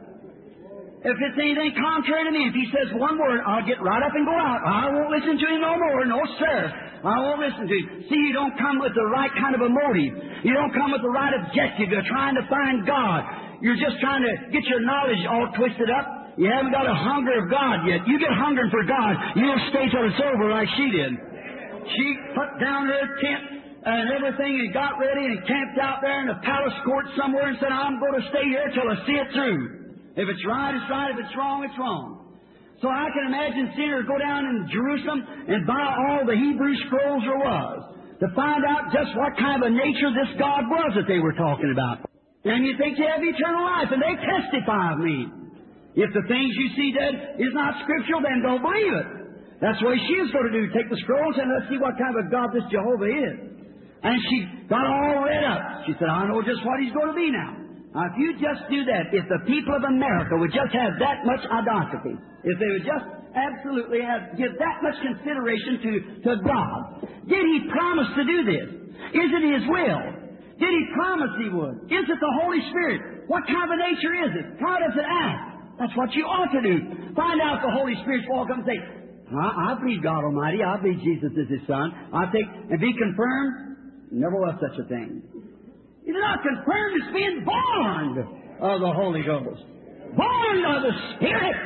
If it's anything contrary to me, if he says one word, I'll get right up and go out. I won't listen to him no more. No, sir. I won't listen to him. See, you don't come with the right kind of a motive. You don't come with the right objective. You're trying to find God. You're just trying to get your knowledge all twisted up. You haven't got a hunger of God yet. You get hungering for God, you'll stay till it's over like she did. She put down her tent and everything and got ready and camped out there in the palace court somewhere and said, I'm going to stay here till I see it through. If it's right, it's right. If it's wrong, it's wrong. So I can imagine seeing her go down in Jerusalem and buy all the Hebrew scrolls there was to find out just what kind of a nature this God was that they were talking about. And you think you have eternal life, and they testify of me. If the things you see dead is not scriptural, then don't believe it. That's what she was going to do. Take the scrolls and let's see what kind of a God this Jehovah is. And she got all read up. She said, I know just what He's going to be now. Now, if you just do that, if the people of America would just have that much idolatry, if they would just absolutely have give that much consideration to, to God, did He promise to do this? Is it His will? Did He promise He would? Is it the Holy Spirit? What kind of a nature is it? How does it act? That's what you ought to do. Find out if the Holy Spirit's walk up and say, I, I believe God Almighty. I believe Jesus is His Son. I think, and be confirmed. Never was such a thing. You're not confirmed as being born of the Holy Ghost. Born of the Spirit.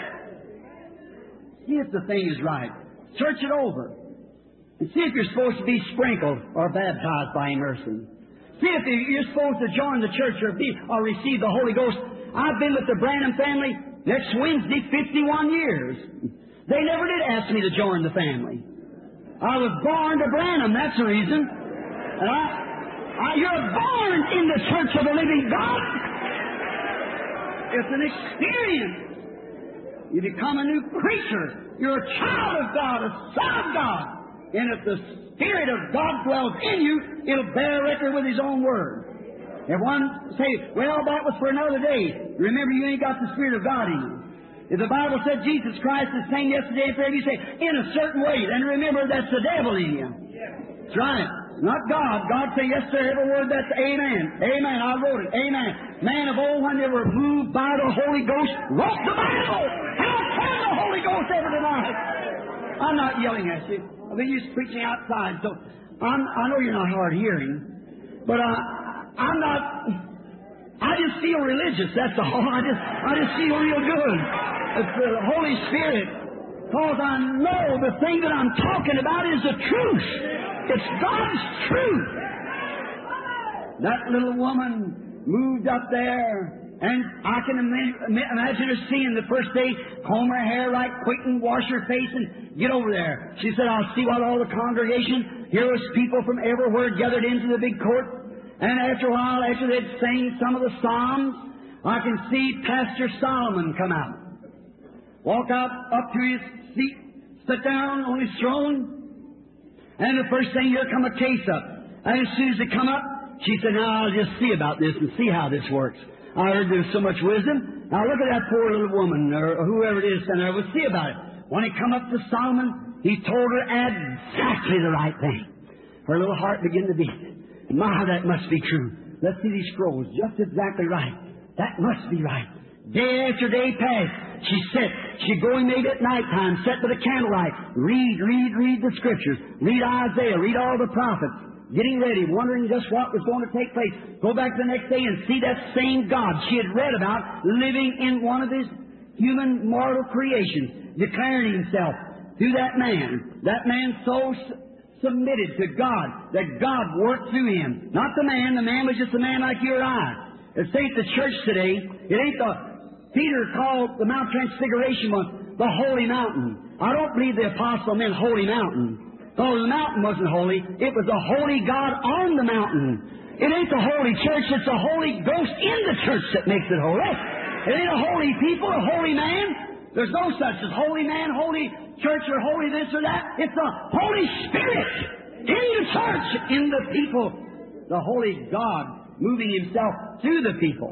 See if the thing is right. Search it over. And see if you're supposed to be sprinkled or baptized by immersion. See if you're supposed to join the church or be or receive the Holy Ghost. I've been with the Branham family next Wednesday fifty-one years. They never did ask me to join the family. I was born to Branham, that's the reason. And I, I, you're born in the church of the living God. It's an experience. You become a new creature. You're a child of God, a son of God. And if the Spirit of God dwells in you, it'll bear record with His own Word. If one say, well, that was for another day. Remember, you ain't got the Spirit of God in you. If the Bible said Jesus Christ is the same yesterday and forever, you say, in a certain way, then remember that's the devil in you. That's right. Not God. God say, yes, sir, every word that's amen. Amen. I wrote it. Amen. Man of old, when they were moved by the Holy Ghost, wrote the Bible. How can the Holy Ghost ever deny it? I'm not yelling at you. I've been used to preaching outside, so I'm, I know you're not hard hearing, but uh, I'm not. I just feel religious. That's all. I just, I just feel real good. It's the Holy Spirit, because I know the thing that I'm talking about is the truth. It's God's truth. That little woman moved up there, and I can im- imagine her seeing the first day, comb her hair right quick and wash her face and get over there. She said, I'll see what all the congregation, here was people from everywhere gathered into the big court. And after a while, after they'd sang some of the Psalms, I can see Pastor Solomon come out. Walk out up to his seat, sit down on his throne, and the first thing, here come a case up. And as soon as they come up, she said, now I'll just see about this and see how this works. I heard there's so much wisdom. Now look at that poor little woman, or whoever it is, and I will see about it. When he come up to Solomon, he told her exactly the right thing. Her little heart began to beat. My, that must be true. Let's see these scrolls. Just exactly right. That must be right. Day after day passed. She sat. She'd go in maybe at night time, sat by the candlelight, read, read, read the Scriptures, read Isaiah, read all the prophets, getting ready, wondering just what was going to take place. Go back the next day and see that same God she had read about living in one of His human mortal creations, declaring Himself through that man. That man so submitted to God that God worked through him. Not the man. The man was just a man like you or I. It ain't the church today. It ain't the... Peter called the Mount Transfiguration one the Holy Mountain. I don't believe the apostle meant Holy Mountain. Because the mountain wasn't holy. It was the Holy God on the mountain. It ain't the Holy Church. It's the Holy Ghost in the church that makes it holy. It ain't a holy people, a holy man. There's no such as holy man, holy church, or holy this or that. It's the Holy Spirit in the church, in the people. The Holy God moving Himself through the people.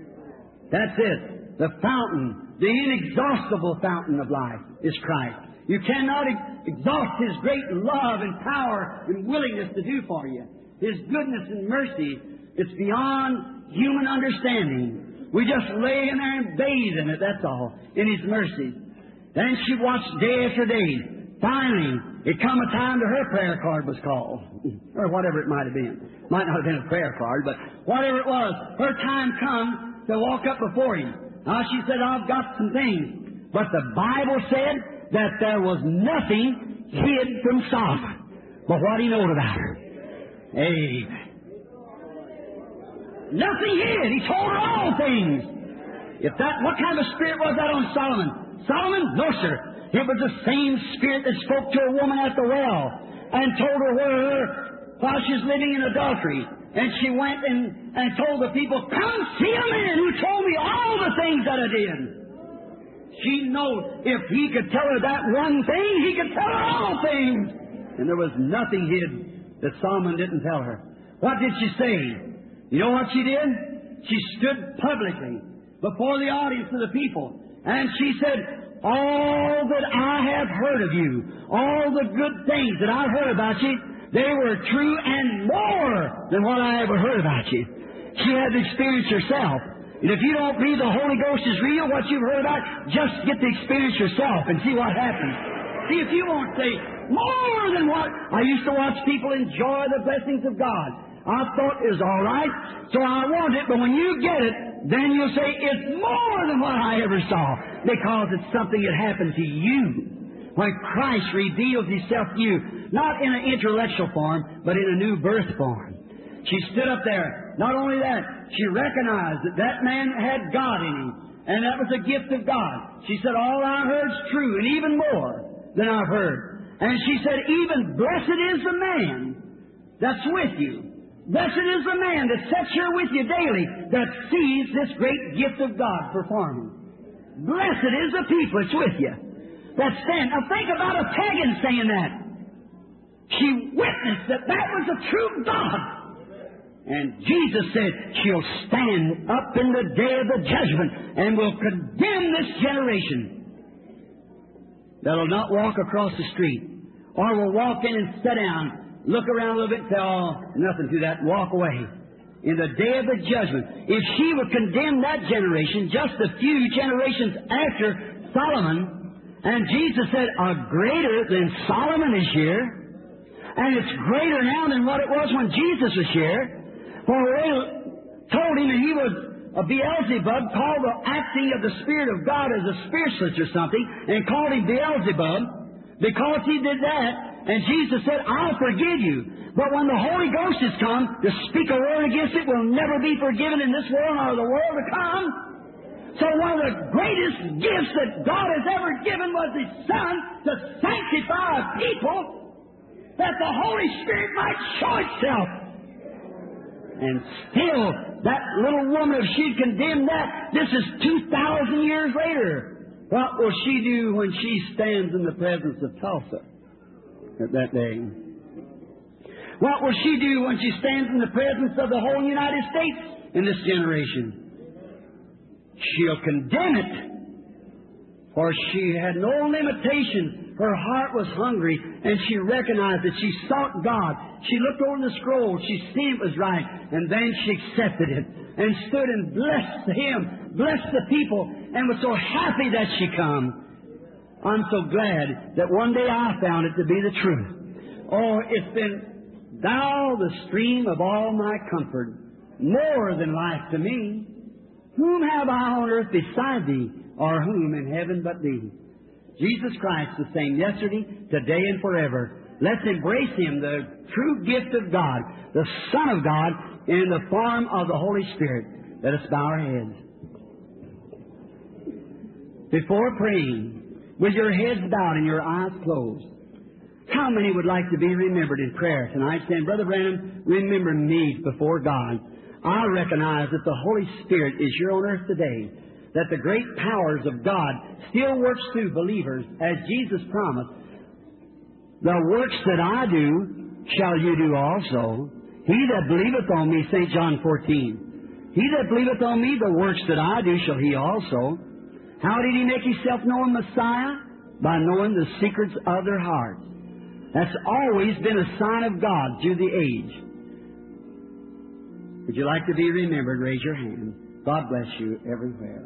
That's it. The fountain, the inexhaustible fountain of life is Christ. You cannot ex- exhaust His great love and power and willingness to do for you. His goodness and mercy, it's beyond human understanding. We just lay in there and bathe in it, that's all, in His mercy. Then she watched day after day. Finally, it come a time that her prayer card was called, or whatever it might have been. Might not have been a prayer card, but whatever it was, her time come to walk up before Him. Now she said, I've got some things. But the Bible said that there was nothing hid from Solomon but what he knowed about her. Amen. Nothing hid. He told her all things. If that, what kind of spirit was that on Solomon? Solomon? No, sir. It was the same spirit that spoke to a woman at the well and told her where, while she was living in adultery. And she went and, and told the people, come see a man who told me all the things that I did. She knows if he could tell her that one thing, he could tell her all things. And there was nothing hid that Solomon didn't tell her. What did she say? You know what she did? She stood publicly before the audience of the people. And she said, all that I have heard of you, all the good things that I've heard about you, they were true and more than what I ever heard about you. She had the experience herself. And if you don't believe the Holy Ghost is real, what you've heard about, just get the experience yourself and see what happens. See, if you won't say, more than what I used to watch people enjoy the blessings of God. I thought it was all right, so I want it, but when you get it, then you'll say it's more than what I ever saw, because it's something that happened to you. When Christ reveals Himself to you, not in an intellectual form, but in a new birth form. She stood up there. Not only that, she recognized that that man had God in him, and that was a gift of God. She said, all I heard's true, and even more than I've heard. And she said, even blessed is the man that's with you. Blessed is the man that sits here with you daily, that sees this great gift of God performing. Blessed is the people that's with you, that stand. Now think about a pagan saying that. She witnessed that that was the true God. And Jesus said, she'll stand up in the day of the judgment and will condemn this generation that'll not walk across the street, or will walk in and sit down, look around a little bit and say, oh, nothing to that, and walk away. In the day of the judgment, if she would condemn that generation, just a few generations after Solomon, and Jesus said, a greater than Solomon is here, and it's greater now than what it was when Jesus was here. For they told him that he was a Beelzebub, called the acting of the Spirit of God as a spiritualist or something, and called him Beelzebub because he did that. And Jesus said, I'll forgive you. But when the Holy Ghost has come to speak a word against it, will never be forgiven in this world or the world to come. So one of the greatest gifts that God has ever given was His Son to sanctify a people, that the Holy Spirit might show itself. And still, that little woman, if she'd condemned that, this is two thousand years later. What will she do when she stands in the presence of Tulsa at that day? What will she do when she stands in the presence of the whole United States in this generation? She'll condemn it, for she had no limitation. Her heart was hungry, and she recognized that she sought God. She looked over the scroll, she seen it was right, and then she accepted it, and stood and blessed Him, blessed the people, and was so happy that she come. I'm so glad that one day I found it to be the truth. Oh, it's been Thou the stream of all my comfort, more than life to me. Whom have I on earth beside Thee, or whom in heaven but Thee? Jesus Christ, the same yesterday, today, and forever. Let's embrace Him, the true gift of God, the Son of God, in the form of the Holy Spirit. Let us bow our heads. Before praying, with your heads bowed and your eyes closed, how many would like to be remembered in prayer tonight, saying, Brother Branham, remember me before God. I recognize that the Holy Spirit is here on earth today, that the great powers of God still works through believers, as Jesus promised. The works that I do shall you do also. He that believeth on me, Saint John fourteen. He that believeth on me, the works that I do shall he also. How did He make Himself known, Messiah? By knowing the secrets of their hearts. That's always been a sign of God through the age. Would you like to be remembered? Raise your hand. God bless you everywhere.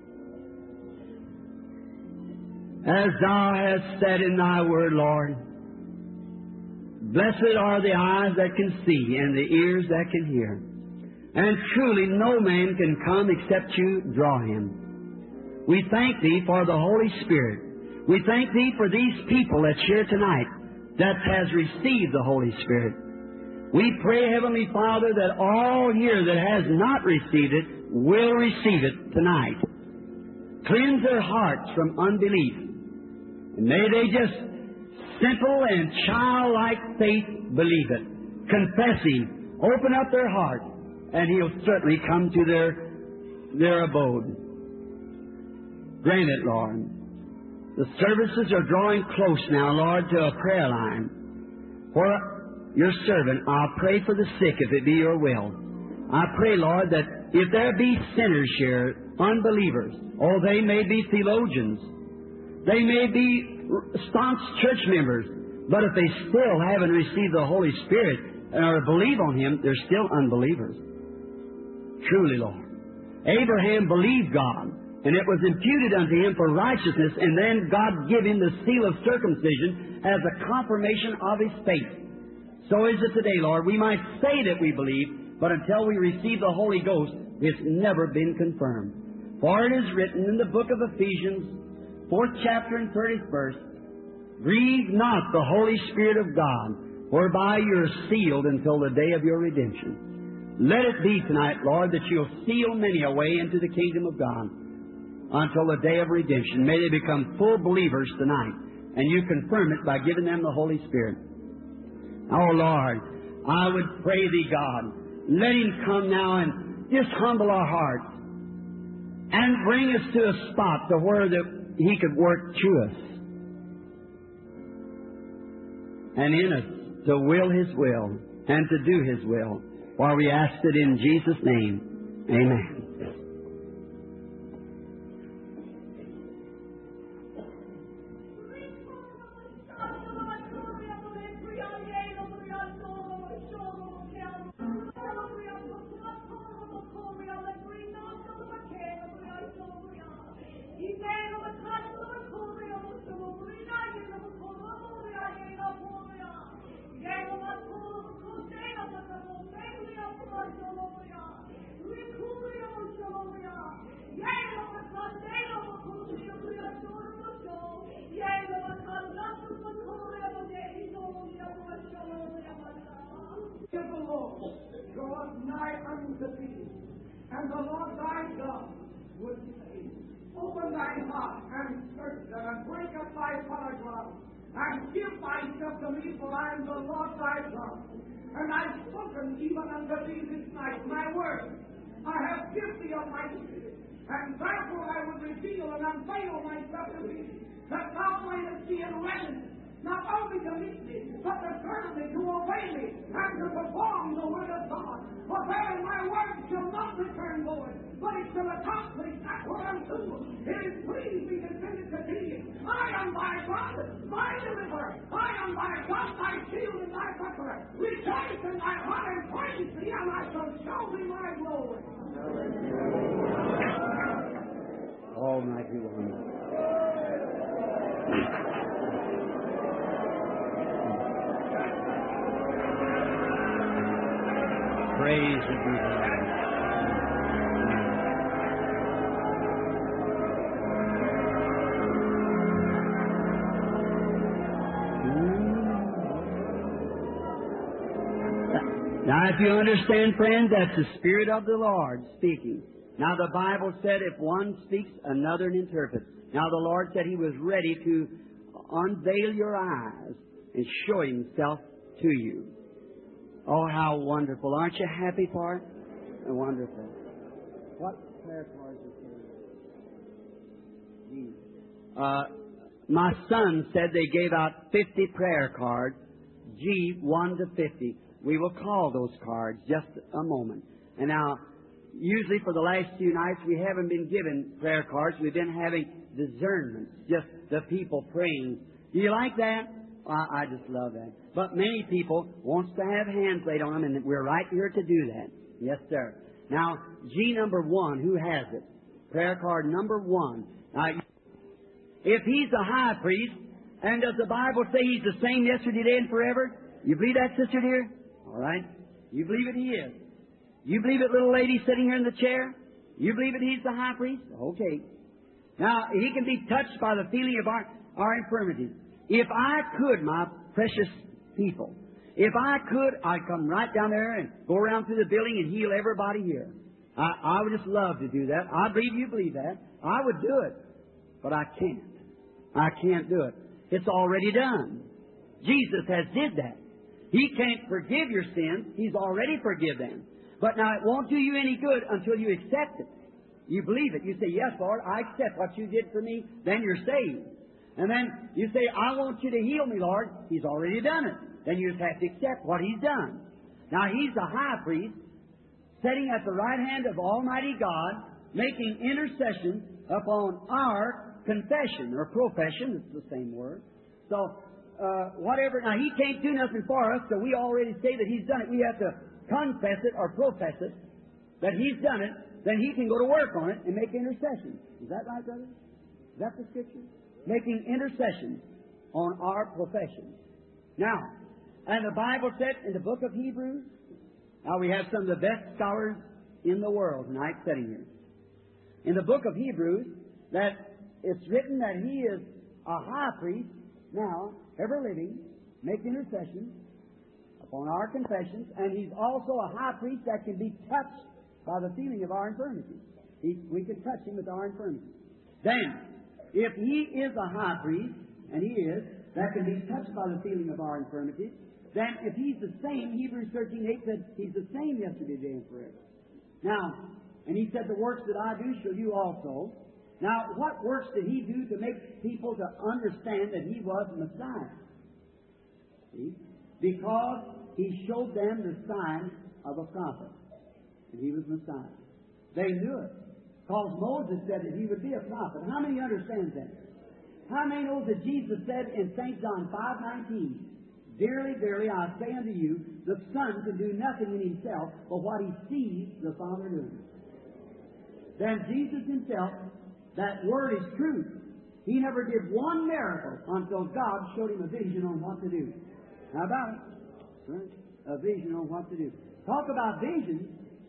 As Thou hast said in Thy word, Lord, blessed are the eyes that can see and the ears that can hear. And truly no man can come except You draw him. We thank Thee for the Holy Spirit. We thank Thee for these people that's here tonight that has received the Holy Spirit. We pray, Heavenly Father, that all here that has not received it will receive it tonight. Cleanse their hearts from unbelief. And may they just simple and childlike faith believe it. Confessing, open up their heart, and He'll certainly come to their, their abode. Grant it, Lord. The services are drawing close now, Lord, to a prayer line. For Your servant, I'll pray for the sick if it be Your will. I pray, Lord, that if there be sinners here, unbelievers, oh, they may be theologians, they may be staunch church members, but if they still haven't received the Holy Spirit or believe on Him, they're still unbelievers. Truly, Lord. Abraham believed God, And it was imputed unto him for righteousness, and then God gave him the seal of circumcision as a confirmation of his faith. So is it today, Lord. We might say that we believe, but until we receive the Holy Ghost, it's never been confirmed. For it is written in the book of Ephesians, fourth chapter and thirtieth verse, grieve not the Holy Spirit of God, whereby you are sealed until the day of your redemption. Let it be tonight, Lord, that you'll seal many away into the kingdom of God until the day of redemption. May they become full believers tonight, and you confirm it by giving them the Holy Spirit. Oh, Lord, I would pray Thee, God, let Him come now and just humble our hearts and bring us to a spot to where that He could work through us and in us to will His will and to do His will. For we ask it in Jesus' name. Amen. And the Lord thy God would say, open thine heart and search them and break up thy paragraph and give thyself to me, for I am the Lord thy God. And I've spoken even unto thee this night my word. I have given thee of my spirit, and therefore I will reveal and unveil myself to thee, that thou mayest be in readiness, not only to meet me, but to serve me, to obey me, and to perform the word of God. For there my word shall not return void, but it shall accomplish that whereunto it is pleased me to send it to thee. I am thy God, thy deliverer. I am thy God, thy shield and thy buckler. Rejoice in thy heart and praise thee, and I shall show thee my glory. Almighty One. Praise be to God. Now, if you understand, friends, that's the Spirit of the Lord speaking. Now, the Bible said if one speaks, another interprets. Now, the Lord said He was ready to unveil your eyes and show Himself to you. Oh, how wonderful. Aren't you happy for it? Wonderful. What prayer cards are there? Uh, my son said they gave out fifty prayer cards, G one to fifty. We will call those cards just a moment. And now, usually for the last few nights, we haven't been given prayer cards. We've been having discernments, just the people praying. Do you like that? I, I just love that. But many people wants to have hands laid on them, and we're right here to do that. Yes, sir. Now, G number one, who has it? Prayer card number one. Now, if he's the high priest, and does the Bible say he's the same yesterday, today, and forever? You believe that, sister dear? All right. You believe it, he is. You believe it, little lady sitting here in the chair? You believe it, he's the high priest? Okay. Now, he can be touched by the feeling of our, our infirmities. If I could, my precious people, if I could, I'd come right down there and go around through the building and heal everybody here. I, I would just love to do that. I believe you believe that. I would do it. But I can't. I can't do it. It's already done. Jesus has did that. He can't forgive your sins. He's already forgiven them. But now it won't do you any good until you accept it. You believe it. You say, yes, Lord, I accept what you did for me. Then you're saved. And then you say, I want you to heal me, Lord. He's already done it. Then you just have to accept what He's done. Now, He's the high priest, sitting at the right hand of Almighty God, making intercession upon our confession, or profession. It's the same word. So, uh, whatever. Now, He can't do nothing for us, so we already say that He's done it. We have to confess it or profess it, that He's done it. then he can go to work on it and make intercession. Is that right, brother? Is that the Scripture? Making intercession on our profession. Now, and the Bible said in the book of Hebrews, now we have some of the best scholars in the world tonight sitting here. In the book of Hebrews, that it's written that he is a high priest, now, ever living, making intercession upon our confessions, and he's also a high priest that can be touched by the feeling of our infirmities. He, we can touch him with our infirmities. Then, if he is a high priest, and he is, that can be touched by the feeling of our infirmities, then if he's the same, Hebrews thirteen eight said, he's the same yesterday, today, and forever. Now, and he said, the works that I do shall you also. Now, what works did he do to make people to understand that he was Messiah? See? Because he showed them the sign of a prophet. And he was Messiah. They knew it. Because Moses said that he would be a prophet. How many understand that? How many know that Jesus said in Saint John five nineteen, Verily, verily, I say unto you, the Son can do nothing in himself but what he sees the Father doing. Then Jesus himself, that word is truth. He never did one miracle until God showed him a vision on what to do. How about it? Right? A vision on what to do. Talk about visions.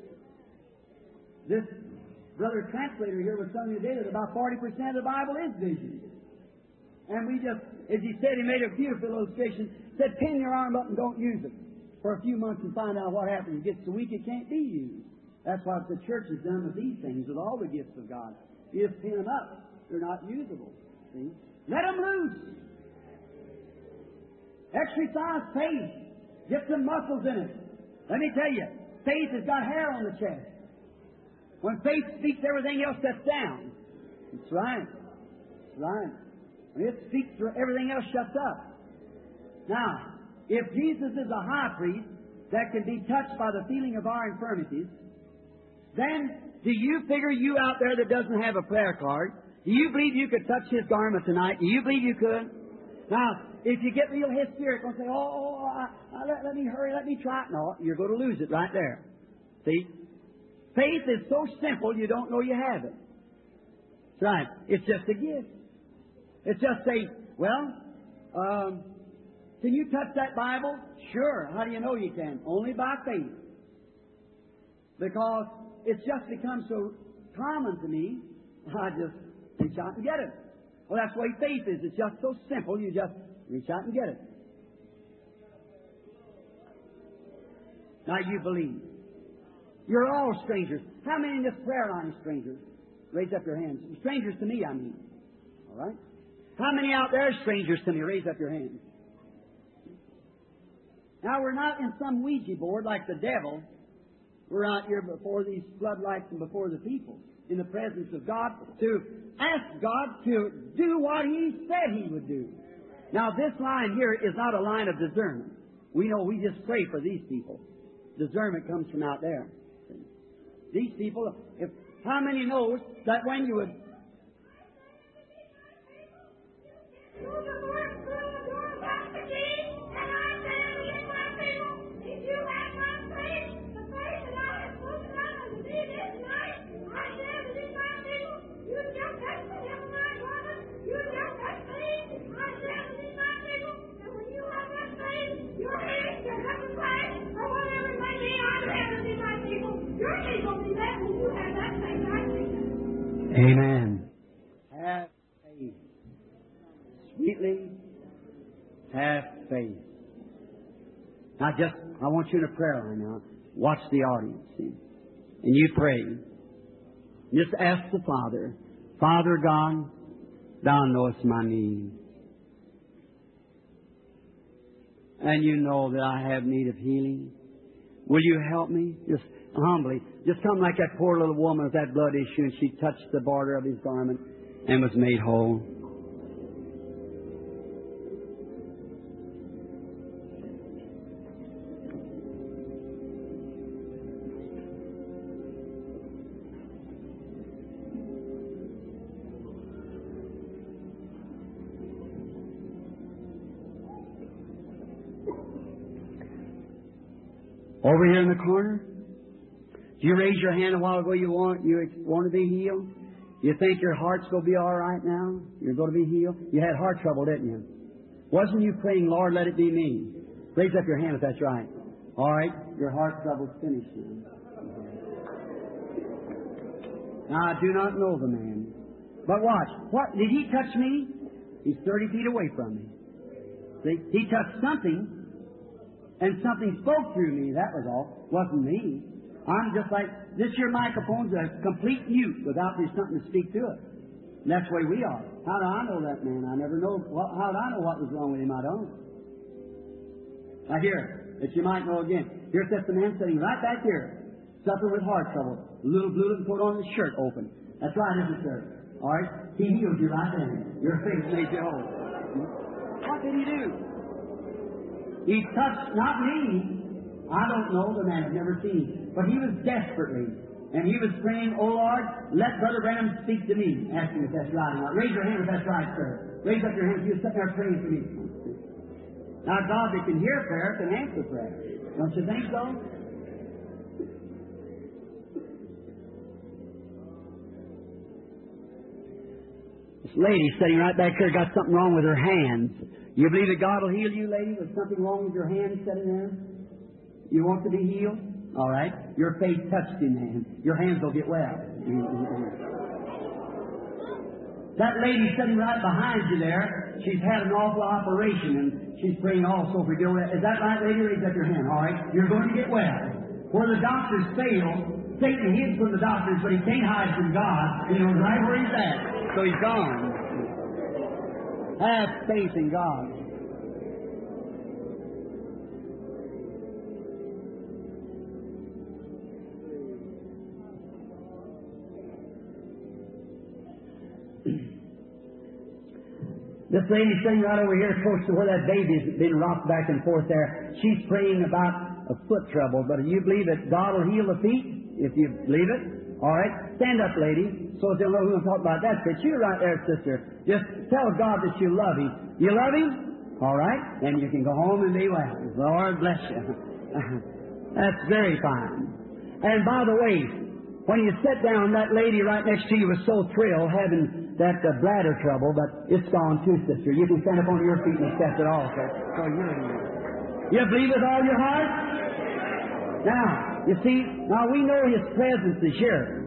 This brother translator here was telling me today that about forty percent of the Bible is vision. And we just, as he said, he made a beautiful illustration, said, pin your arm up and don't use it for a few months and find out what happens. It gets so weak it can't be used. That's what the church has done with these things, with all the gifts of God. You just pin them up. They're not usable. See? Let them loose. Exercise faith. Get some muscles in it. Let me tell you, faith has got hair on the chest. When faith speaks, everything else shuts down. That's right. That's right. When it speaks, everything else shuts up. Now, if Jesus is a high priest that can be touched by the feeling of our infirmities, then do you figure, you out there that doesn't have a prayer card, do you believe you could touch his garment tonight? Do you believe you could? Now, if you get real hysterical and say, oh, oh I, I, let, let me hurry, let me try it. No, you're going to lose it right there. See? Faith is so simple you don't know you have it. That's right. It's just a gift. It's just say, well, um, can you touch that Bible? Sure. How do you know you can? Only by faith. Because it's just become so common to me, I just reach out and get it. Well, that's the way faith is. It's just so simple, you just reach out and get it. Now you believe. You're all strangers. How many in this prayer line are strangers? Raise up your hands. Strangers to me, I mean. All right? How many out there are strangers to me? Raise up your hands. Now, we're not in some Ouija board like the devil. We're out here before these floodlights and before the people, in the presence of God, to ask God to do what He said He would do. Now, this line here is not a line of discernment. We know we just pray for these people. Discernment comes from out there. These people, if how many knows that when you would Amen. Have faith. Sweetly, have faith. Now just, I want you in a prayer line now. Watch the audience, see? And you pray. Just ask the Father, Father God, Thou knowest my need. And you know that I have need of healing. Will you help me? Just humbly. Just come like that poor little woman with that blood issue, and she touched the border of his garment and was made whole. Over here in the corner, Did you raise your hand a while ago? You want you want to be healed? You think your heart's going to be all right now? You're going to be healed? You had heart trouble, didn't you? Wasn't you praying, Lord, let it be me? Raise up your hand if that's right. All right, your heart trouble's finished now. Now, I do not know the man. But watch. What? Did he touch me? He's thirty feet away from me. See? He touched something, and something spoke through me. That was all. Wasn't me. I'm just like, this here microphone's a complete mute without there's something to speak to it. And that's the way we are. How do I know that man? I never know. How do I know what was wrong with him? I don't. Now here, that you might know again. Here's just a man sitting right back here, suffering with heart trouble. A little blue and put on his shirt open. That's right, isn't it, sir? All right? He healed you right then. Your faith made you whole. What did he do? He touched, not me. I don't know, the man had never seen. But he was desperately. And he was praying, oh Lord, let Brother Branham speak to me. Asking if that's right or not. Raise your hand if that's right, sir. Raise up your hand if you're sitting there praying for me. Now God that can hear prayer can answer prayer. Don't you think so? This lady sitting right back here got something wrong with her hands. You believe that God will heal you, lady, with something wrong with your hands sitting there? You want to be healed? All right. Your faith touched you, man. Your hands will get well. That lady sitting right behind you there, she's had an awful operation, and she's praying also for you. Is that right, lady? Raise up your hand. All right. You're going to get well. Where the doctors fail, Satan hides from the doctors, but he can't hide from God. He knows right where he's at. So he's gone. Have faith in God. This lady sitting right over here close to where that baby's been rocked back and forth there, she's praying about a foot trouble. But do you believe that God will heal the feet? If you believe it. All right. Stand up, lady, so they'll know who I'm talking about. That's it. You right there, sister. Just tell God that you love Him. You love Him? All right. Then you can go home and be well. Lord bless you. That's very fine. And by the way, when you sit down, that lady right next to you was so thrilled having that uh, bladder trouble, but it's gone too, sister. You can stand up on your feet and accept it also. So you're You believe with all your heart? Now, you see, now we know His presence is here.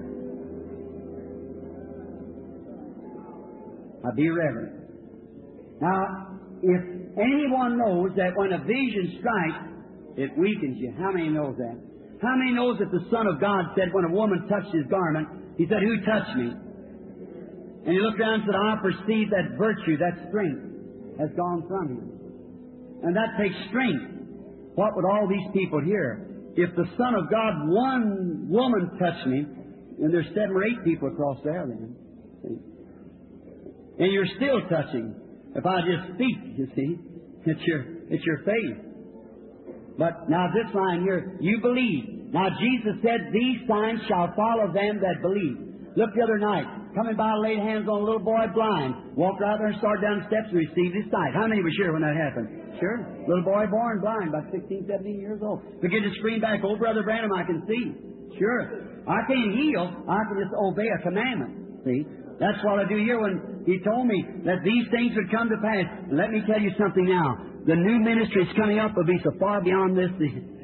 Now be reverent. Now, if anyone knows that when a vision strikes, it weakens you. How many knows that? How many knows that the Son of God said when a woman touched His garment, He said, who touched me? And He looked around and said, I perceive that virtue, that strength has gone from Him. And that takes strength. What would all these people hear? If the Son of God, one woman touched me, and there's seven or eight people across there then. See? And you're still touching. If I just speak, you see, it's your, it's your faith. But now this line here, you believe. Now Jesus said, these signs shall follow them that believe. Look the other night, coming by, laid hands on a little boy blind, walked out there and started down the steps and received his sight. How many was here when that happened? Sure. Little boy born blind, about sixteen, seventeen years old. Begin to scream back, oh, Brother Branham, I can see. Sure. I can't heal. I can just obey a commandment. See? That's what I do here when He told me that these things would come to pass. And let me tell you something now. The new ministry that's coming up will be so far beyond this.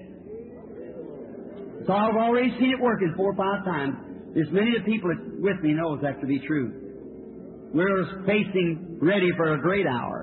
So I've already seen it working four or five times. There's many of the people that with me knows that to be true. We're facing ready for a great hour.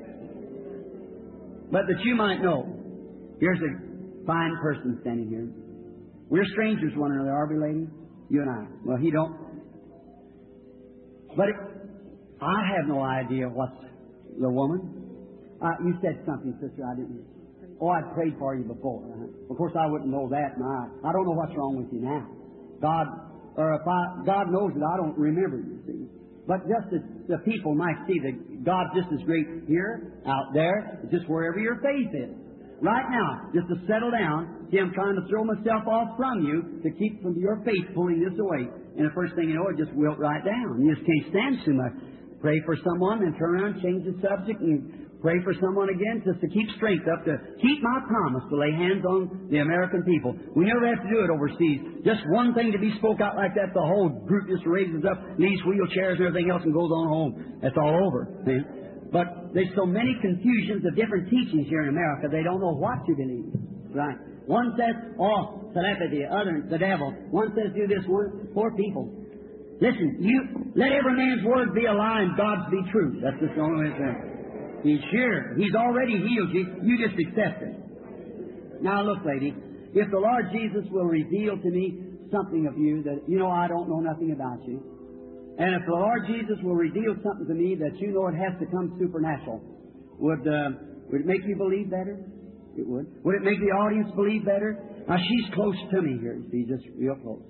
But that you might know, here's a fine person standing here. We're strangers to one another, are we, lady? You and I. Well, he don't. But it, I have no idea what's the woman. Uh, you said something, sister, I didn't. Oh, I prayed for you before. Uh-huh. Of course, I wouldn't know that, and I, I don't know what's wrong with you now. God, or if I, God knows that I don't remember you, see. But just as the people might see that God's just as great here, out there, just wherever your faith is. Right now, just to settle down, see, I'm trying to throw myself off from you to keep from your faith pulling this away. And the first thing you know, it just wilt right down. You just can't stand too much. Pray for someone and turn around, change the subject, and pray for someone again, just to keep strength up, to keep my promise to lay hands on the American people. We never have to do it overseas. Just one thing to be spoke out like that, the whole group just raises up, leaves wheelchairs and everything else and goes on home. That's all over. See? But there's so many confusions of different teachings here in America, they don't know what to believe. Right. One says, oh, telepathy, other, the devil. One says do this, one, poor people. Listen, you, let every man's word be a lie and God's be true. That's just the only way it's done. He's sure. He's already healed you. You just accept it. Now look, lady, if the Lord Jesus will reveal to me something of you that, you know, I don't know nothing about you, and if the Lord Jesus will reveal something to me that you know it has to come supernatural, would, uh, would it make you believe better? It would. Would it make the audience believe better? Now, she's close to me here, you see, just real close.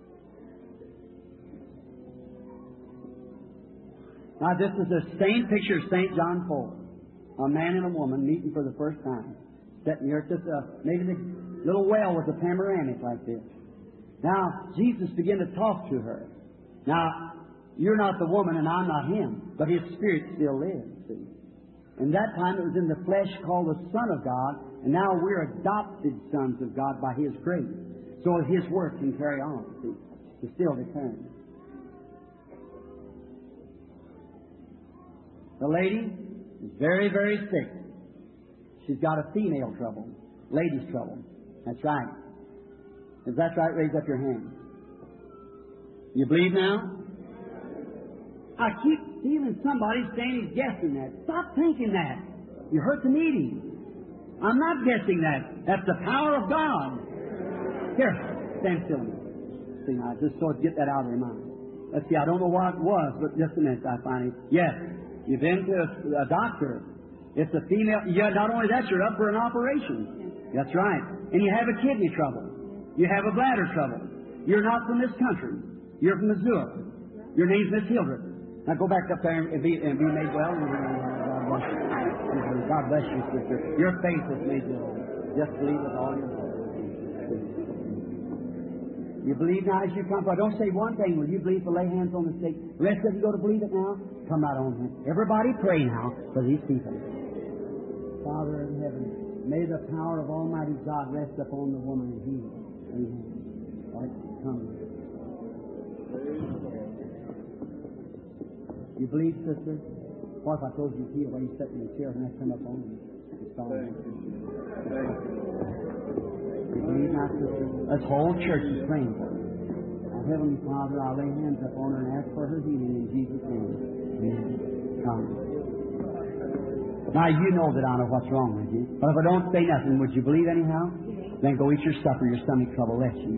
Now, this is the same picture of Saint John Paul. A man and a woman meeting for the first time. Sitting here, it's just a, maybe the little well with a panoramic like this. Now, Jesus began to talk to her. Now, you're not the woman and I'm not him, but his spirit still lives, see. And that time it was in the flesh called the Son of God, and now we're adopted sons of God by His grace. So His work can carry on, see, to still return. The lady is very, very sick. She's got a female trouble, ladies' trouble. That's right. If that's right, raise up your hand. You believe now? I keep feeling somebody saying he's guessing that. Stop thinking that. You hurt the needy. I'm not guessing that. That's the power of God. Here, stand still. See now, just so to get that out of your mind. Let's see, I don't know what it was, but just a minute, I find it. Yes, you've been to a, a doctor. It's a female. Yeah, not only that, you're up for an operation. That's right. And you have a kidney trouble. You have a bladder trouble. You're not from this country. You're from Missouri. Your name's Miss Hildred. Now go back up there and be, and be made well. God bless you. God bless you, sister. Your faith has made you whole. Just believe with all your heart. You believe now as you come. But don't say one thing. Will you believe to lay hands on the sick? The rest of you go to believe it now. Come right on. Everybody pray now for these people. Father in heaven, may the power of Almighty God rest upon the woman and heal. Amen. All right, come. You believe, sister? What if I told you heal while you sitting in the chair and I come up on you? It's all right. You believe now, sister? This whole church is praying for you. Our Heavenly Father, I'll lay hands upon her and ask for her healing in Jesus' name. Amen. Come. Now, you know that I know what's wrong with you. But if I don't say nothing, would you believe anyhow? Then go eat your supper, your stomach trouble lets you.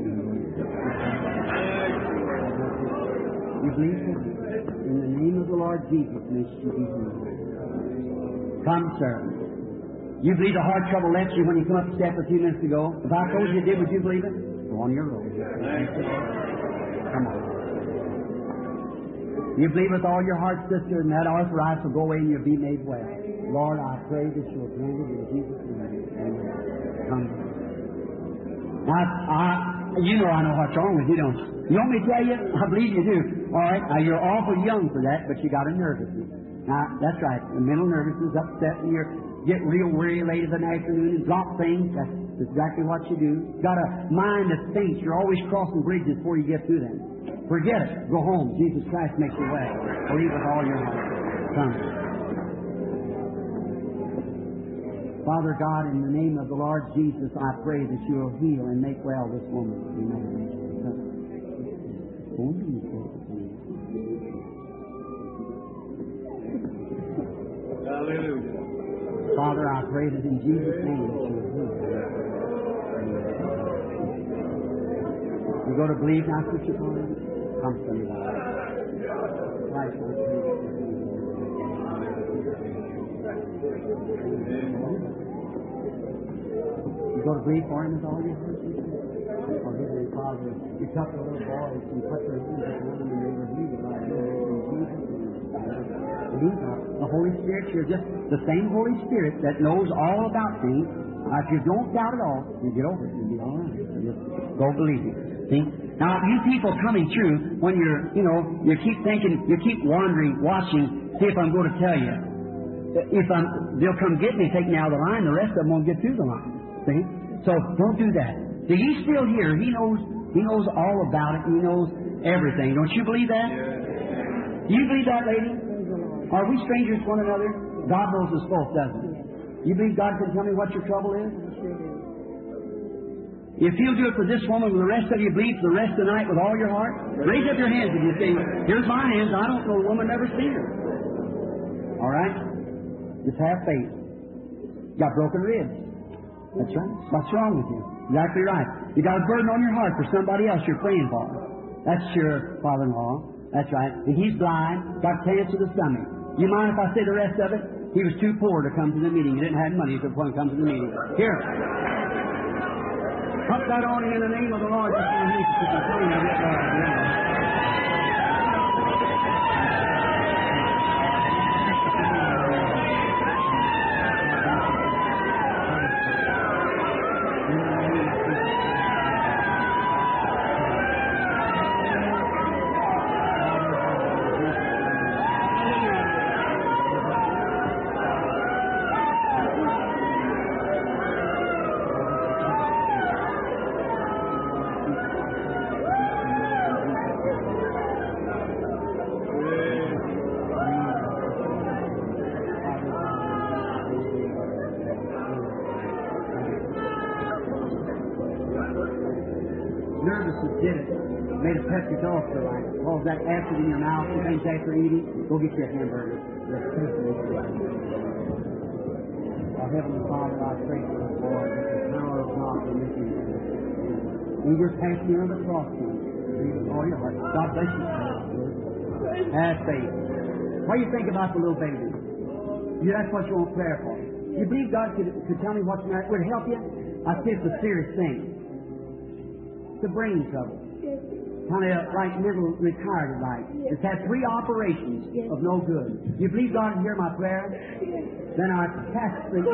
You believe, sister? In the name of the Lord Jesus, may she be healed. Come, sir. You believe the heart trouble left you when you come up the step a few minutes ago? If I told you you did, would you believe it? Go on your road. Come on. You believe with all your heart, sister, and that arthritis will go away and you'll be made well. Lord, I pray that you will grant it in Jesus' name. Amen. Come. Now, I, you know I know what's wrong with you, don't you? You want me to tell you? I believe you do. All right, now you're awful young for that, but you got a nervousness. Now, that's right. The mental nervousness, upset, and you get real weary late in the afternoon and drop things. That's exactly what you do. Got a mind that thinks. You're always crossing bridges before you get through them. Forget it. Go home. Jesus Christ makes you well. Believe with all your heart. Come. Father God, in the name of the Lord Jesus, I pray that you will heal and make well this woman. Amen. Hallelujah. Father, I pray that in Jesus' name that you will heal. You go to believe now, Sister Paul? Come to me, Lord. Christ, I pray. You go to believe for him with all your heart? Oh, Heavenly Father, you touch the little boys and touch their hands and they were healed by you in Jesus' name. The Holy Spirit, you're just the same Holy Spirit that knows all about things. Uh, if you don't doubt at all, you get over it. You'll be all right. You just go believe it. See? Now, you people coming through, when you're, you know, you keep thinking, you keep wandering, watching, see if I'm going to tell you. if I'm, they'll come get me, take me out of the line. The rest of them won't get through the line. See? So don't do that. See, He's still here. He knows. He knows all about it. He knows everything. Don't you believe that? Do you believe that, lady? Are we strangers to one another? God knows us both, doesn't He? You believe God can tell me what your trouble is? If He'll do it for this woman, will the rest of you believe for the rest of the night with all your heart? Raise up your hands if you say, here's my hands. I don't know a woman, never seen her. All right? Just have faith. Got broken ribs. That's right. What's wrong with you? Exactly right. You got a burden on your heart for somebody else you're praying for. That's your father-in-law. That's right. And he's blind, got cancer of the stomach. You mind if I say the rest of it? He was too poor to come to the meeting. He didn't have money to come to the meeting. Here. Put that on in the name of the Lord. Just on me to complain of it. That acid in your mouth, you think after eating, go get your hamburger. Our Heavenly Father, I pray for the Lord, that the power of God will make you. We were passing on the cross, with all your heart. God bless you. Have faith. What do you think about the little baby? You, that's what you want prayer for. You believe God could, could tell me what's the matter? Would it help you? I see it's a serious thing. It's a brain trouble. Kind of like mental retarded like. It's had three operations of no good. You believe God will hear my prayer? Then I cast the... Hold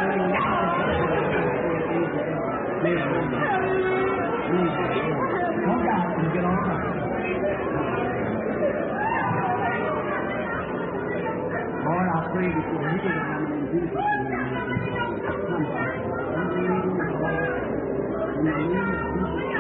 on and get all right. Lord, I pray that you'll heal them in Jesus' name. Come on. In the name of Jesus.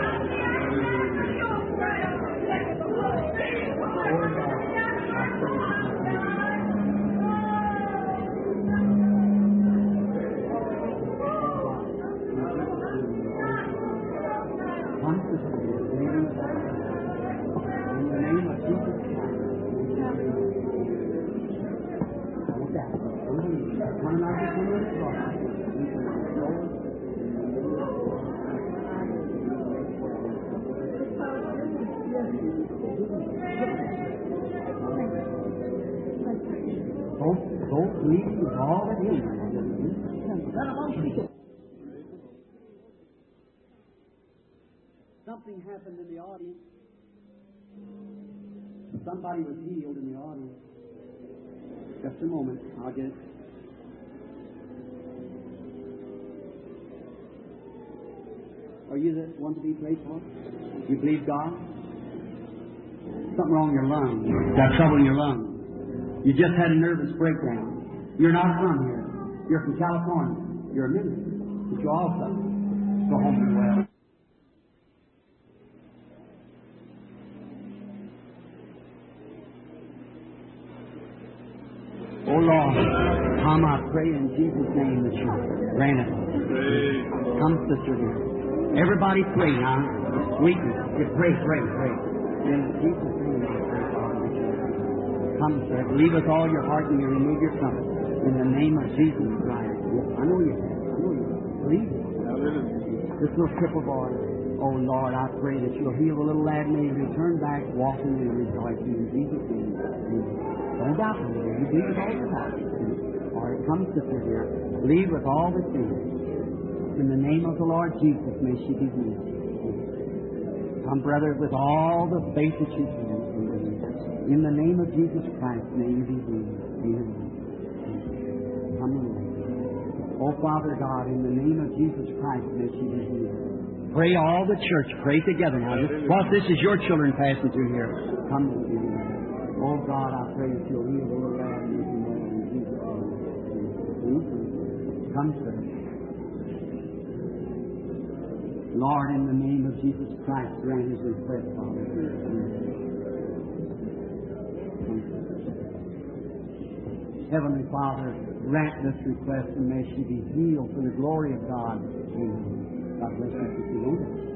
Something happened in the audience. Somebody was healed in the audience. Just a moment, I'll get it. Are you the one to be prayed for? You believe God? Something wrong in your lungs. You got trouble in your lungs. You just had a nervous breakdown. You're not from here. You're from California. You're a minister. But you also go home and well. Oh Lord, come, I pray in Jesus' name that you grant it. Come, sister, here. Everybody pray now. Weakness. You pray, pray, pray. In Jesus' name, I pray, Father. Come, sir. Believe with all your heart and you remove your trouble. In the name of Jesus Christ. Yes, I know you have. I know you have. Believe it. This little cripple boy. Oh Lord, I pray that you'll heal the little lad and may he return back, walking and rejoicing in Jesus' name. Don't doubt me. You believe with all your heart. All right, come, sister, here. Believe with all that's in you. In the name of the Lord Jesus, may she be healed. Come, brother, with all the faith that you can. In the name of Jesus Christ, may you be healed. Amen. Come in. Oh, Father God, in the name of Jesus Christ, may she be healed. Pray all the church. Pray together now. Well, this is your children passing through here. Come in. Oh, God, I pray that you'll heal the little lad in Jesus' name. Come, sir. Lord, in the name of Jesus Christ, grant his request, Father. Heavenly Father, grant this request and may she be healed for the glory of God. Amen. God bless you.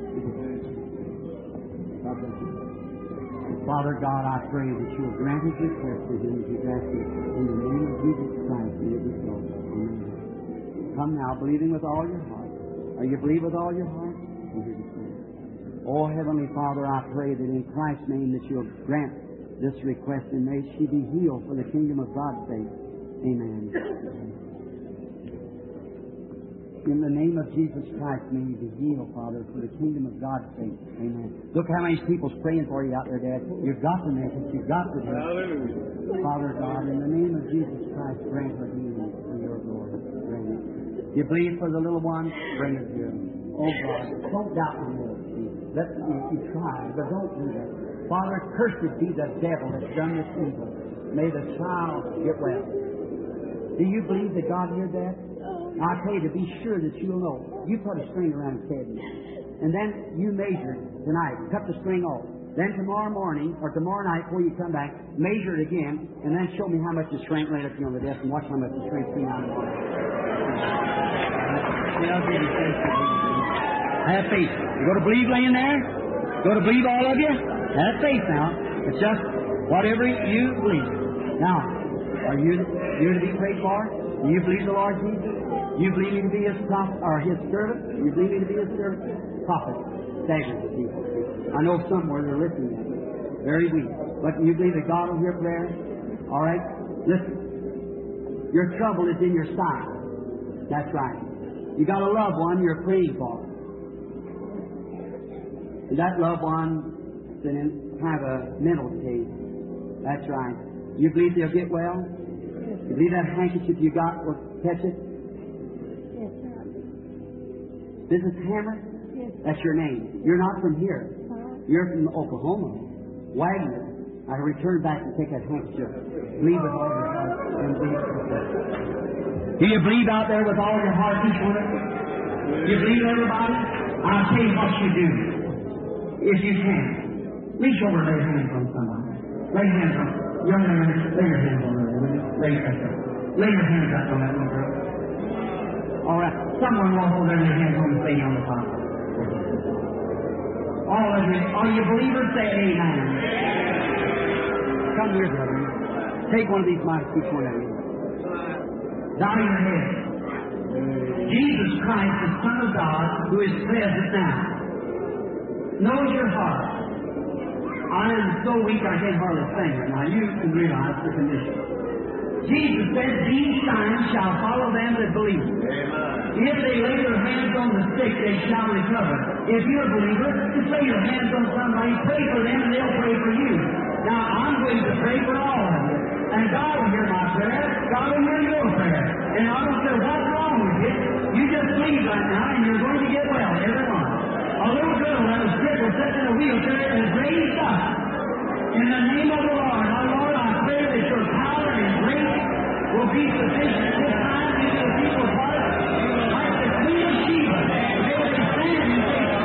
God bless you. Father God, I pray that you will grant his request to him as he's asking in the name of Jesus Christ. And it is so. Amen. Come now, believing with all your heart. Are you believe with all your heart? Oh, Heavenly Father, I pray that in Christ's name that you'll grant this request and may she be healed for the kingdom of God's sake. Amen. In the name of Jesus Christ, may you be healed, Father, for the kingdom of God's sake. Amen. Look how many people's praying for you out there, Dad. You've got to make it. You've got to do it. Father God, in the name of Jesus Christ, grant her healing for your glory. Grant it. You believe for the little one? Bring it here. Oh God, don't doubt me, Lord. Let me you try, but don't do that. Father, cursed be the devil that's done this evil. May the child get well. Do you believe that God heard that? I tell you to be sure that you'll know. You put a string around his head, and then you measure it tonight. Cut the string off. Then tomorrow morning or tomorrow night before you come back, measure it again, and then show me how much the strength laid up you on the desk, and watch how much the strength came out of the morning. Have faith. You go to believe laying there? Go to believe all of you? Have faith now. It's just whatever you believe. Now, are you you to be prayed for? Do you believe the Lord Jesus? You believe me to be his prophet or his servant? You believe me to be his servant? Prophet. Staggers the people. I know somewhere they're listening to me. Very weak. But you believe that God will hear prayer? All right? Listen. Your trouble is in your side. That's right. You got a loved one you're praying for. That loved one is in kind of a mental state. That's right. You believe they'll get well? You believe that handkerchief you got will catch it? Yes, sir. Missus Hammer? Yes. That's your name. You're not from here. You're from Oklahoma. Wagner. I return back and take that handkerchief. Believe with all your heart and believe with your heart. Do you believe out there with all your heart, each one of you? You believe everybody? I'll tell you what you do. If you can, reach over and lay your hands on somebody. Lay your hands on young man. Lay your hands on her. Lay your hands up. Lay your hands up on that little girl. All right. Someone will hold their hands on the thing on the top. All of you, all you believers, say amen. Come here, brother. Take one of these mics, each one of you. Bow your head. Jesus Christ, the Son of God, who is present now, knows your heart. I am so weak I can't hardly sing it. Now you can realize the condition. Jesus said, these signs shall follow them that believe. Amen. If they lay their hands on the sick, they shall recover. If you're a believer, just lay your hands on somebody, pray for them, and they'll pray for you. Now I'm going to pray for all of you. And God will hear my prayer. God will hear your prayer. And I don't care what's wrong with you. You just believe right now, and you're going to get well, everyone. A little girl that was crippled sitting in a wheelchair is raised up. In the name of the Lord, our Lord, I pray that your power and grace will be sufficient this time into the people's hearts, like the Queen of Sheba. They will be standing and say,